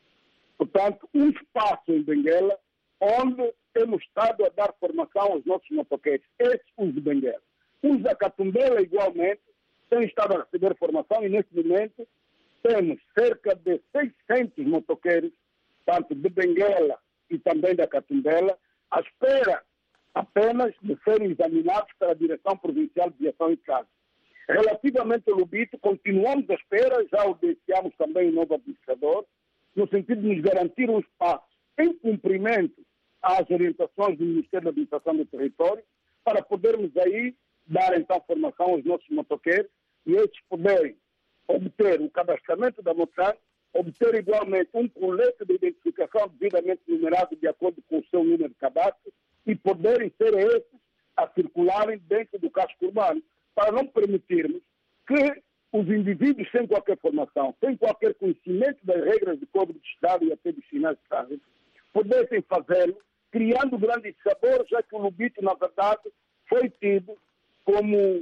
portanto, um espaço em Benguela onde temos estado a dar formação aos nossos motoqueiros, esses os de Benguela. Os da Catumbela, igualmente, têm estado a receber formação e, neste momento, temos cerca de 600 motoqueiros, tanto de Benguela e também da Catumbela, à espera apenas de serem examinados pela Direção Provincial de Viação e Trânsito. Relativamente ao Lubito, continuamos à espera, já obedecemos também o novo administrador, no sentido de nos garantir um espaço em cumprimento às orientações do Ministério da Administração do Território, para podermos aí dar então formação aos nossos motoqueiros e estes poderem obter o cadastramento da Motran, obter igualmente um colete de identificação devidamente numerado de acordo com o seu número de cadastro e poderem ser esses a circularem dentro do casco urbano, para não permitirmos que os indivíduos sem qualquer formação, sem qualquer conhecimento das regras do Código de Estado e até dos sinais de trânsito, pudessem fazê-lo, criando grandes sabores, já que o Lubito, na verdade, foi tido como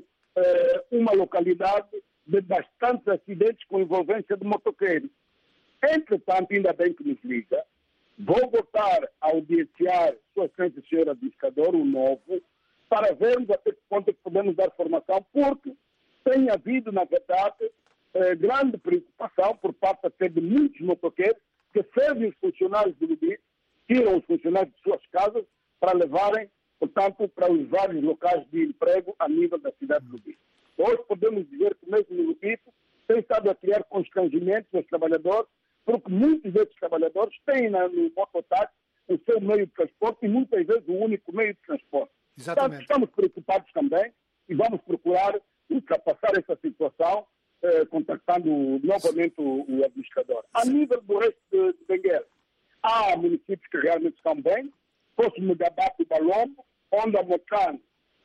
uma localidade de bastantes acidentes com envolvência de motoqueiros. Entretanto, ainda bem que nos liga, vou voltar a audienciar Sua Excelência Senhora Administrador, o novo, para vermos até que ponto é que podemos dar formação, porque tem havido, na verdade, grande preocupação por parte até de muitos motoqueiros que servem os funcionários do Lubito, tiram os funcionários de suas casas para levarem, portanto, para os vários locais de emprego a nível da cidade de Lubito. Hoje podemos dizer que mesmo no Lubito tem estado a criar constrangimentos aos trabalhadores, porque muitos desses trabalhadores têm no mototáxi o seu meio de transporte e muitas vezes o único meio de transporte. Exatamente. Portanto, estamos preocupados também e vamos procurar ultrapassar essa situação, contactando novamente o administrador. A nível do resto de Benguela, há municípios que realmente estão bem, fosse Mugabato e Balombo, onde a Motran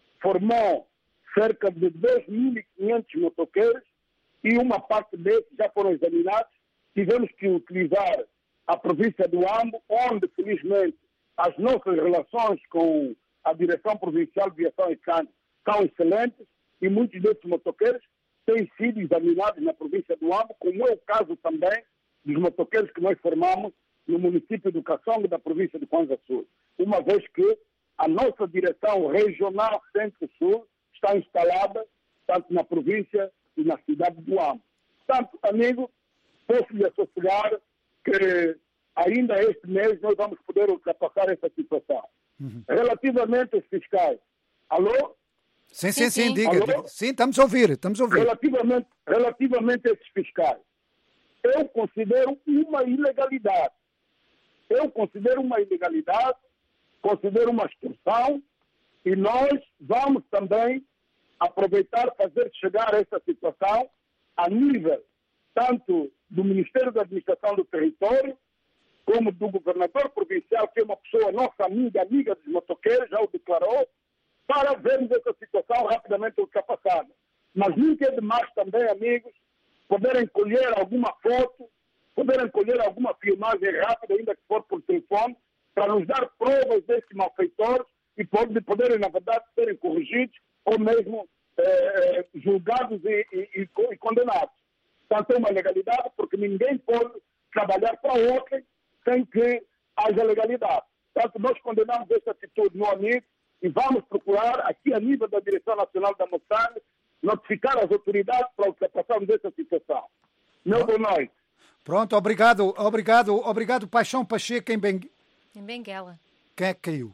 formou cerca de 2.500 motoqueiros e uma parte desses já foram examinados. Tivemos que utilizar a província do Ambo, onde, felizmente, as nossas relações com a Direção Provincial de Viação e Trânsito são excelentes e muitos desses motoqueiros têm sido examinados na província do Ambo, como é o caso também dos motoqueiros que nós formamos no município do Caçonga da província de Kwanza Sul, uma vez que a nossa direção regional Centro-Sul está instalada tanto na província e na cidade do Ambo. Portanto, amigo, posso lhe associar que ainda este mês nós vamos poder ultrapassar essa situação. Relativamente aos fiscais. Alô? Sim, diga. Sim, estamos a ouvir. Relativamente a esses fiscais, eu considero uma ilegalidade. Considero uma extorsão e nós vamos também aproveitar fazer chegar essa situação a nível tanto do Ministério da Administração do Território, como do governador provincial, que é uma pessoa nossa amiga dos motoqueiros, já o declarou, para vermos essa situação rapidamente ultrapassada. Mas nunca é demais também, amigos, poderem colher alguma foto, poderem colher alguma filmagem rápida, ainda que for por telefone, para nos dar provas desses malfeitores e poderem, na verdade, serem corrigidos ou mesmo julgados e condenados. Portanto, é uma legalidade, porque ninguém pode trabalhar para outrem sem que haja legalidade. Portanto, nós condenamos essa atitude, meu amigo, e vamos procurar, aqui a nível da Direção Nacional da Moçambique, notificar as autoridades para ultrapassarmos essa situação. Meu boa noite. Pronto, obrigado, Paixão Pacheco em Benguela. Quem é que caiu?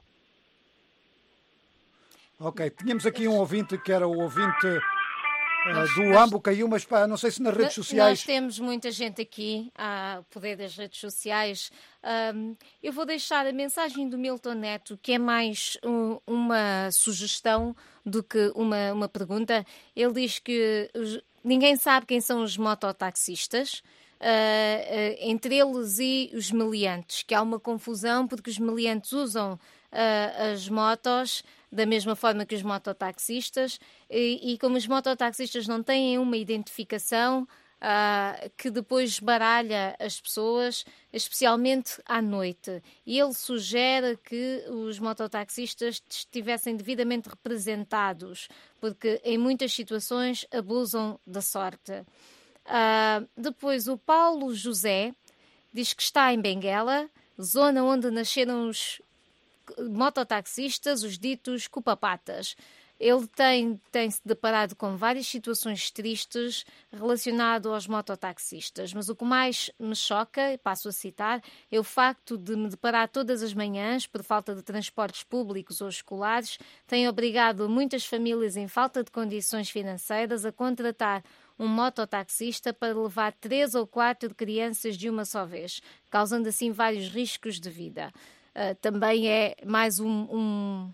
Ok, tínhamos aqui um ouvinte que era o ouvinte do Ambo, caiu, mas não sei se nas redes sociais... Nós temos muita gente aqui a poder das redes sociais. Eu vou deixar a mensagem do Milton Neto, que é mais uma sugestão do que uma pergunta. Ele diz que ninguém sabe quem são os mototaxistas. entre eles e os meliantes, que há uma confusão porque os meliantes usam as motos da mesma forma que os mototaxistas e como os mototaxistas não têm uma identificação que depois baralha as pessoas, especialmente à noite. E ele sugere que os mototaxistas estivessem devidamente representados, porque em muitas situações abusam da sorte. Depois o Paulo José diz que está em Benguela, zona onde nasceram os mototaxistas, os ditos cupapatas. Ele tem-se deparado com várias situações tristes relacionadas aos mototaxistas, mas o que mais me choca, passo a citar, é o facto de me deparar todas as manhãs, por falta de transportes públicos ou escolares, tem obrigado muitas famílias em falta de condições financeiras a contratar um mototaxista para levar 3 ou 4 crianças de uma só vez, causando assim vários riscos de vida. Também é mais uma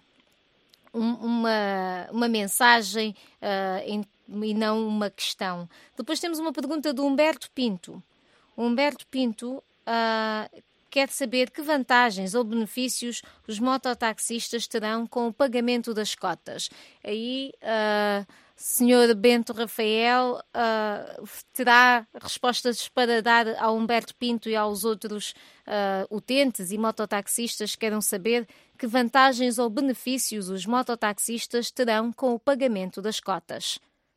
mensagem e não uma questão. Depois temos uma pergunta do Humberto Pinto. O Humberto Pinto quer saber que vantagens ou benefícios os mototaxistas terão com o pagamento das cotas. Aí, Sr. Bento Rafael, terá respostas para dar ao Humberto Pinto e aos outros utentes e mototaxistas que queiram saber que vantagens ou benefícios os mototaxistas terão com o pagamento das cotas.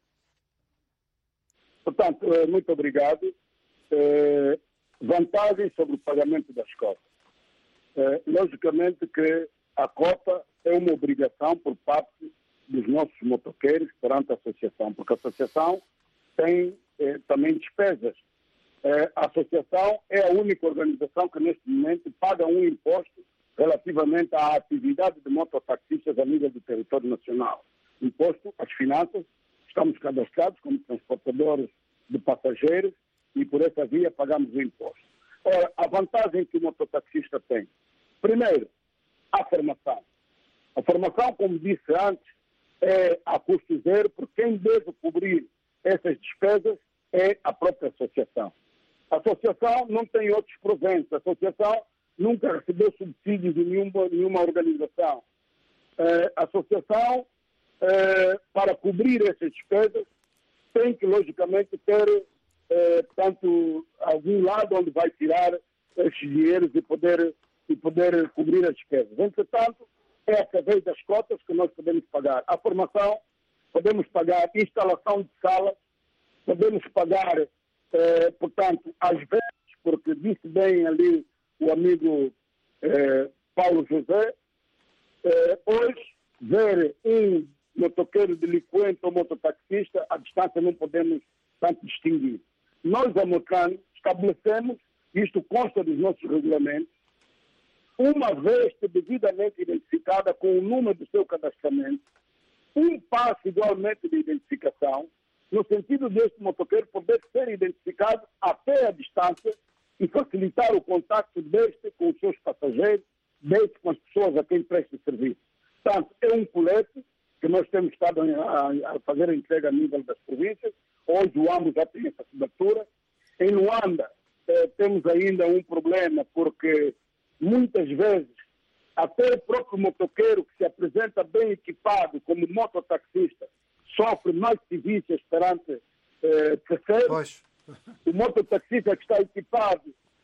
Portanto, muito obrigado. Vantagens sobre o pagamento das cotas. Logicamente que a cota é uma obrigação por parte dos nossos motoqueiros perante a associação, porque a associação tem também despesas. A associação é a única organização que neste momento paga um imposto relativamente à atividade de mototaxistas a nível do território nacional. Imposto às finanças, estamos cadastrados como transportadores de passageiros e por essa via pagamos o imposto. Ora, a vantagem que o mototaxista tem, primeiro, a formação. A formação, como disse antes, é a custo zero, porque quem deve cobrir essas despesas é a própria associação. A associação não tem outros proventos. A associação nunca recebeu subsídios de nenhuma organização. A associação, para cobrir essas despesas, tem que, logicamente, ter tanto algum lado onde vai tirar esses dinheiros e poder cobrir as despesas. Entretanto, é através das cotas que nós podemos pagar a formação, podemos pagar a instalação de salas, podemos pagar, portanto, as vezes, porque disse bem ali o amigo Paulo José, hoje, ver um motoqueiro delinquente ou mototaxista, à distância não podemos tanto distinguir. Nós, a Mocane, estabelecemos, isto consta dos nossos regulamentos, uma vez devidamente identificada com o número do seu cadastramento, um passo igualmente de identificação, no sentido deste motoqueiro poder ser identificado até a distância e facilitar o contacto deste com os seus passageiros, deste com as pessoas a quem presta serviço. Portanto, é um colete que nós temos estado a fazer a entrega a nível das províncias. Hoje o AMO já tem essa cobertura. Em Luanda temos ainda um problema, porque muitas vezes até o próprio motoqueiro que se apresenta bem equipado como mototaxista sofre mais civícias perante terceiros. O mototaxista que está equipado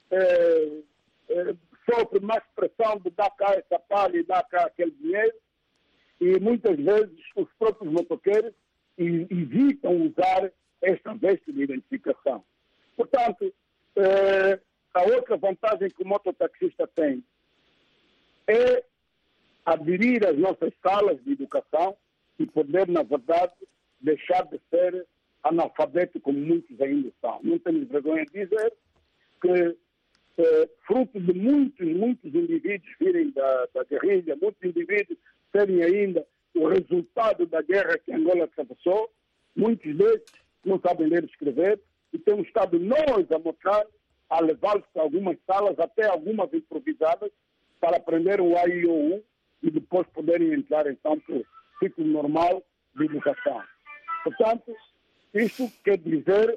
sofre mais pressão de dar cá essa palha e dar cá aquele dinheiro, e muitas vezes os próprios motoqueiros evitam usar esta veste de identificação. Portanto, a outra vantagem que o mototaxista tem é aderir às nossas salas de educação e poder, na verdade, deixar de ser analfabeto como muitos ainda são. Não temos vergonha de dizer que, fruto de muitos indivíduos virem da guerrilha, muitos indivíduos terem ainda o resultado da guerra que Angola atravessou, muitos deles não sabem ler e escrever, e temos estado nós a mostrar, a levá-los para algumas salas, até algumas improvisadas, para aprender o A e o U e depois poderem entrar então para o ciclo normal de educação. Portanto, isso quer dizer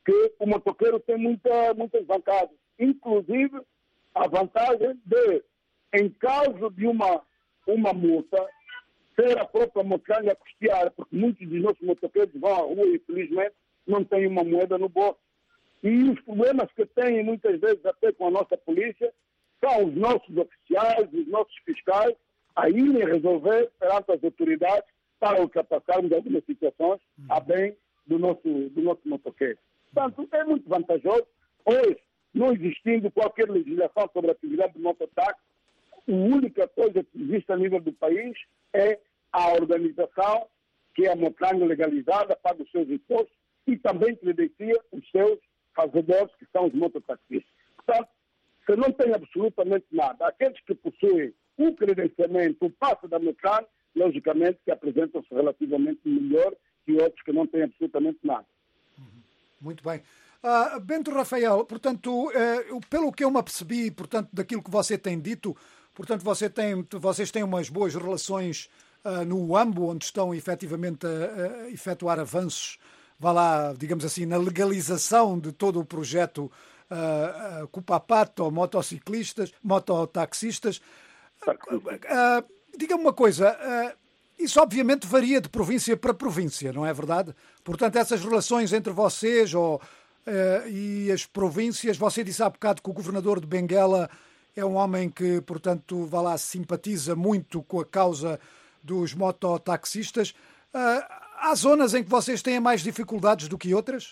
que o motoqueiro tem muitas vantagens. Inclusive, a vantagem de, em caso de uma multa, ser a própria Mocranga a custear, porque muitos dos nossos motoqueiros vão à rua e, infelizmente, não têm uma moeda no bolso. E os problemas que têm, muitas vezes, até com a nossa polícia, são os nossos oficiais, os nossos fiscais, a irem resolver perante as autoridades para ultrapassarmos algumas situações a bem do nosso motoqueiro. Portanto, é muito vantajoso. Hoje, não existindo qualquer legislação sobre a atividade do mototáxi, a única coisa que existe a nível do país é a organização, que é a Mocranga legalizada, paga os seus impostos e também credencia os seus fazedores, que são os mototaxistas. Portanto, se não tem absolutamente nada, aqueles que possuem o credenciamento, o passe da Mocranga, logicamente que apresentam-se relativamente melhor que outros que não têm absolutamente nada. Muito bem. Bento Rafael, portanto, pelo que eu me apercebi, portanto, daquilo que você tem dito, portanto, vocês têm umas boas relações no AMBO, onde estão efetivamente a efetuar avanços, vá lá, digamos assim, na legalização de todo o projeto Cupapato, mototaxistas. Diga-me uma coisa, isso obviamente varia de província para província, não é verdade? Portanto, essas relações entre vocês e as províncias, você disse há bocado que o governador de Benguela é um homem que, portanto, vá lá, simpatiza muito com a causa dos mototaxistas. Há zonas em que vocês têm mais dificuldades do que outras?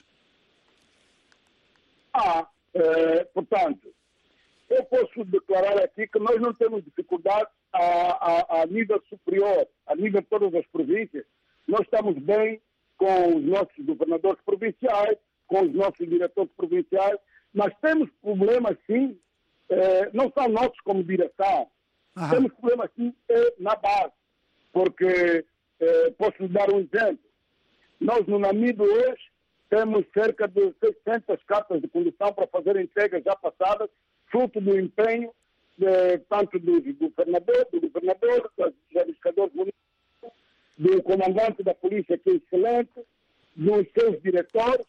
Portanto, eu posso declarar aqui que nós não temos dificuldade a nível superior, a nível de todas as províncias. Nós estamos bem com os nossos governadores provinciais, com os nossos diretores provinciais, mas temos problemas, sim, não são nossos como direção. Temos problemas, sim, na base, porque posso lhe dar um exemplo. Nós, no Namibe, hoje, temos cerca de 600 cartas de condução para fazer entregas já passadas, fruto do empenho tanto do governador, dos verificadores municipais, do comandante da polícia, que é excelente, dos seus diretores,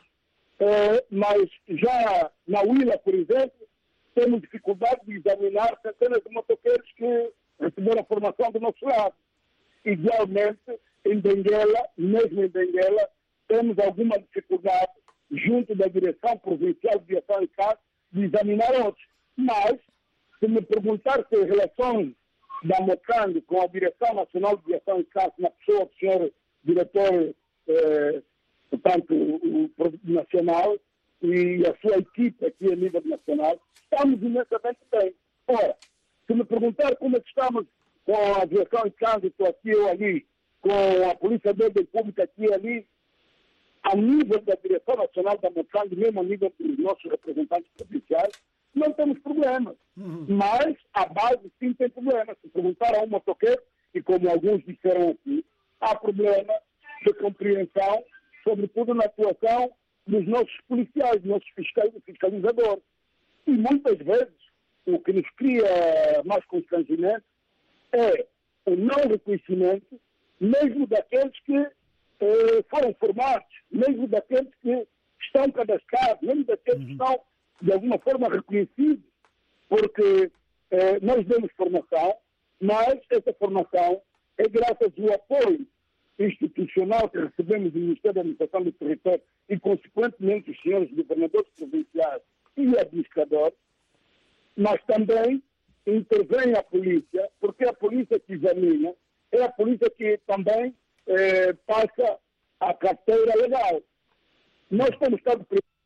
mas já na Huila, por exemplo, temos dificuldade de examinar centenas de motoqueiros que receberam formação do nosso lado. Igualmente, em Benguela, mesmo em Benguela, temos alguma dificuldade, junto da Direção Provincial de Viação e Carro, de examinar outros. Mas, se me perguntar se as relações da Mocranga com a Direção Nacional de Viação e Carro, na pessoa do senhor diretor, portanto, o nacional, e a sua equipe aqui a nível nacional, estamos imensamente bem. Ora, se me perguntar como é que estamos com a aviação de trânsito aqui ou ali, com a Polícia de Ordem Pública aqui e ali, a nível da Direção Nacional da Mocranga, mesmo a nível dos nossos representantes provinciais, não temos problemas. Mas a base sim tem problemas. Se perguntar a um motoqueiro, e como alguns disseram aqui, há problema de compreensão, sobretudo na atuação dos nossos policiais, dos nossos fiscalizadores. E muitas vezes o que nos cria mais constrangimento é o não reconhecimento, mesmo daqueles que foram formados, mesmo daqueles que estão cadastrados, mesmo daqueles que estão, de alguma forma, reconhecidos, porque nós damos formação, mas essa formação é graças ao apoio institucional que recebemos do Ministério da Administração do Território e, consequentemente, os senhores governadores provinciais e administradores, mas também intervém a polícia, porque é a polícia que examina, é a polícia que também passa a carteira legal. Nós temos estado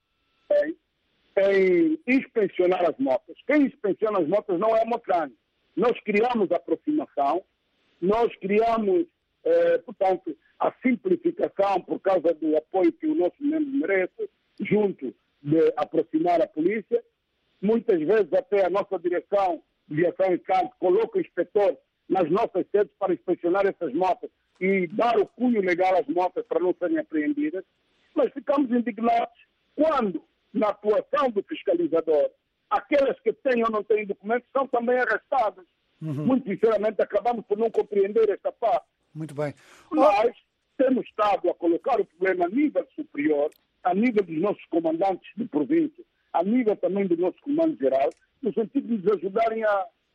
em inspecionar as motas. Quem inspeciona as motas não é a Mocranga. Nós criamos a aproximação, nós criamos, portanto, a simplificação por causa do apoio que o nosso membro merece, junto de aproximar a polícia. Muitas vezes até a nossa direção de viação e campo coloca o inspetor nas nossas sedes para inspecionar essas motas e dar o cunho legal às motas para não serem apreendidas. Mas ficamos indignados quando, na atuação do fiscalizador, aquelas que têm ou não têm documentos são também arrestadas. Muito sinceramente, acabamos por não compreender esta parte. Muito bem. Mas temos estado a colocar o problema a nível superior a nível dos nossos comandantes de província, a nível também do nosso comando-geral, no sentido de nos ajudarem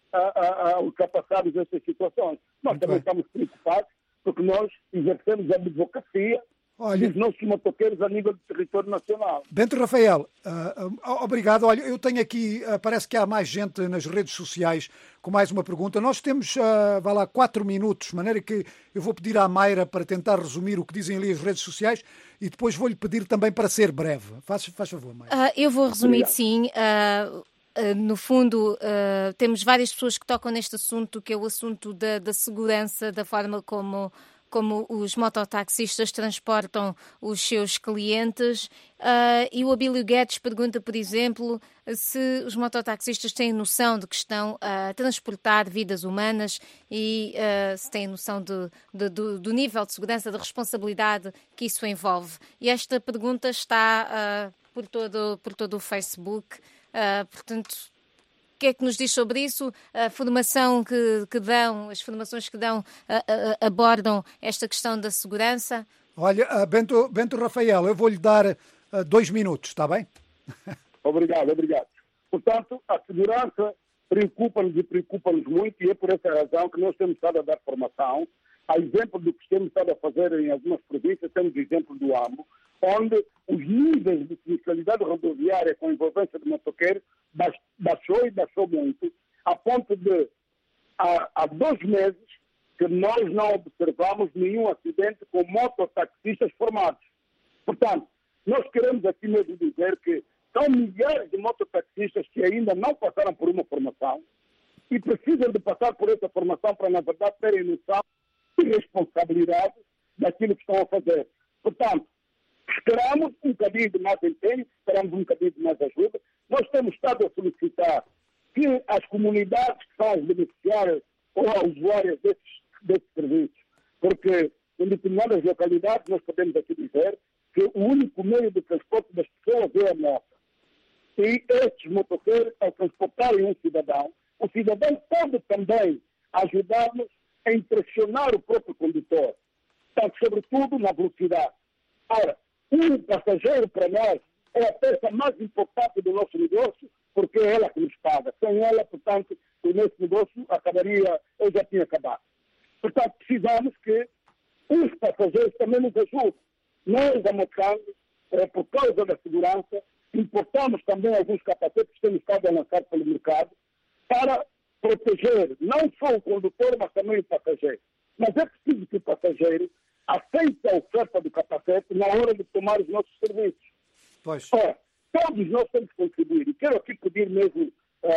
a ultrapassar essas situações. Nós também estamos preocupados porque nós exercemos a advocacia dos nossos motoqueiros a nível do território nacional. Bento Rafael, obrigado. Olha, eu tenho aqui, parece que há mais gente nas redes sociais com mais uma pergunta. Nós temos, 4 minutos, de maneira que eu vou pedir à Mayra para tentar resumir o que dizem ali as redes sociais e depois vou-lhe pedir também para ser breve. Faz favor, Mayra. Eu vou resumir, Obrigado. sim. No fundo, temos várias pessoas que tocam neste assunto, que é o assunto da segurança, da forma como os mototaxistas transportam os seus clientes. E o Abílio Guedes pergunta, por exemplo, se os mototaxistas têm noção de que estão a transportar vidas humanas e se têm noção do nível de segurança, da responsabilidade que isso envolve. E esta pergunta está por todo o Facebook. Portanto, o que é que nos diz sobre isso? A formação que dão, as formações que dão, abordam esta questão da segurança? Olha, Bento Rafael, eu vou-lhe dar 2 minutos, está bem? Obrigado. Portanto, a segurança preocupa-nos muito e é por essa razão que nós temos estado a dar formação. A exemplo do que temos estado a fazer em algumas províncias, temos o exemplo do Ambo, onde os níveis de criminalidade rodoviária com envolvência de motoqueiros baixou muito, a ponto de, há 2 meses, que nós não observamos nenhum acidente com mototaxistas formados. Portanto, nós queremos aqui mesmo dizer que são milhares de mototaxistas que ainda não passaram por uma formação e precisam de passar por essa formação para, na verdade, terem noção e responsabilidade daquilo que estão a fazer. Portanto, esperamos um bocadinho de mais empenho, esperamos um bocadinho de mais ajuda. Nós temos estado a solicitar que as comunidades que são as beneficiárias ou as usuárias desses serviços, porque em determinadas localidades nós podemos aqui dizer que o único meio de transporte das pessoas é a moto. E estes motoqueiros, ao transportarem um cidadão, o cidadão pode também ajudar-nos a impressionar o próprio condutor, portanto, sobretudo na velocidade. Ora, o passageiro, para nós, é a peça mais importante do nosso negócio, porque é ela que nos paga. Sem ela, portanto, o nosso negócio acabaria, ou já tinha acabado. Portanto, precisamos que os passageiros também nos ajudem. Nós, a Mocang, por causa da segurança, importamos também alguns capacetes que temos estado a lançar pelo mercado para proteger não só o condutor, mas também o passageiro. Mas é preciso que o passageiro aceite a oferta do capacete na hora de tomar os nossos serviços. Pois. Ora, todos nós temos que contribuir. E quero aqui pedir mesmo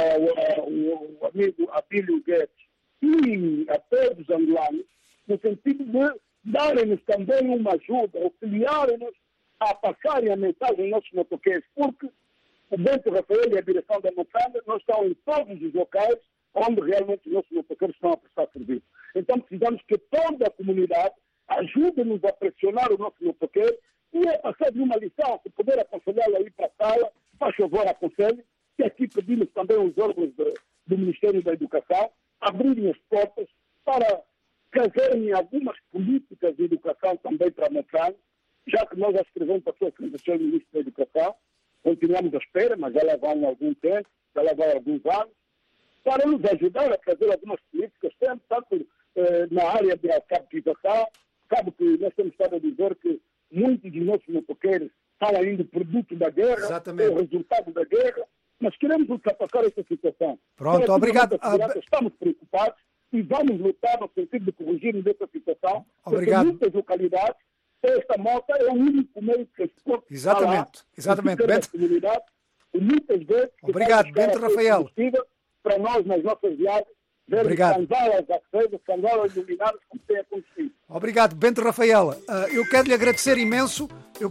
o amigo Abílio Guedes e a todos os angolanos, no sentido de darem-nos também uma ajuda, auxiliarem-nos a passarem a mensagem aos nossos motoqueiros, porque o Bento Rafael e a direção da Mocanga não estão em todos os locais onde realmente os nossos motoqueiros estão a prestar serviço. Então precisamos que toda a comunidade ajude-nos a pressionar o nosso motoqueiro e a passar de uma lição, se puder aconselhá-lo a ir para a sala, faz favor, aconselhe, e aqui pedimos também os órgãos do Ministério da Educação abrirem as portas para trazerem algumas políticas de educação também para a Mocanga, já que nós já escrevemos para a sua Secretaria do Ministro da Educação, continuamos à espera, mas já levam algum tempo, já levam alguns anos, para nos ajudar a fazer algumas políticas, sempre, tanto na área da alfabetização. Sabe que nós temos estado a dizer que muitos dos nossos motoqueiros estão ainda produto da guerra, Exatamente. é o resultado da guerra, mas queremos ultrapassar essa situação. Pronto, obrigado. Estamos preocupados e vamos lutar no sentido de corrigirmos essa situação, Obrigado. porque muitas localidades esta moto é o único meio de transporte. Exatamente. Comunidade, e muitas vezes obrigado, Bento Rafael. Para nós, nas nossas viagens, ver sandálias acesas, sandálias iluminadas, como tem acontecido. Obrigado, Bento Rafael. Eu quero lhe agradecer imenso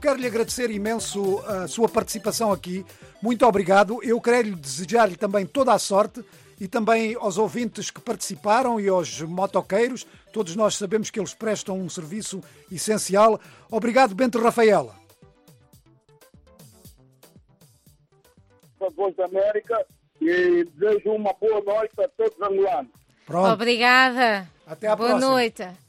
a sua participação aqui. Muito obrigado. Eu quero desejar-lhe também toda a sorte e também aos ouvintes que participaram e aos motoqueiros. Todos nós sabemos que eles prestam um serviço essencial. Obrigado, Bento Rafael. A Voz da América e desejo uma boa noite a todos os angolanos. Pronto. Obrigada. Até à boa próxima. noite.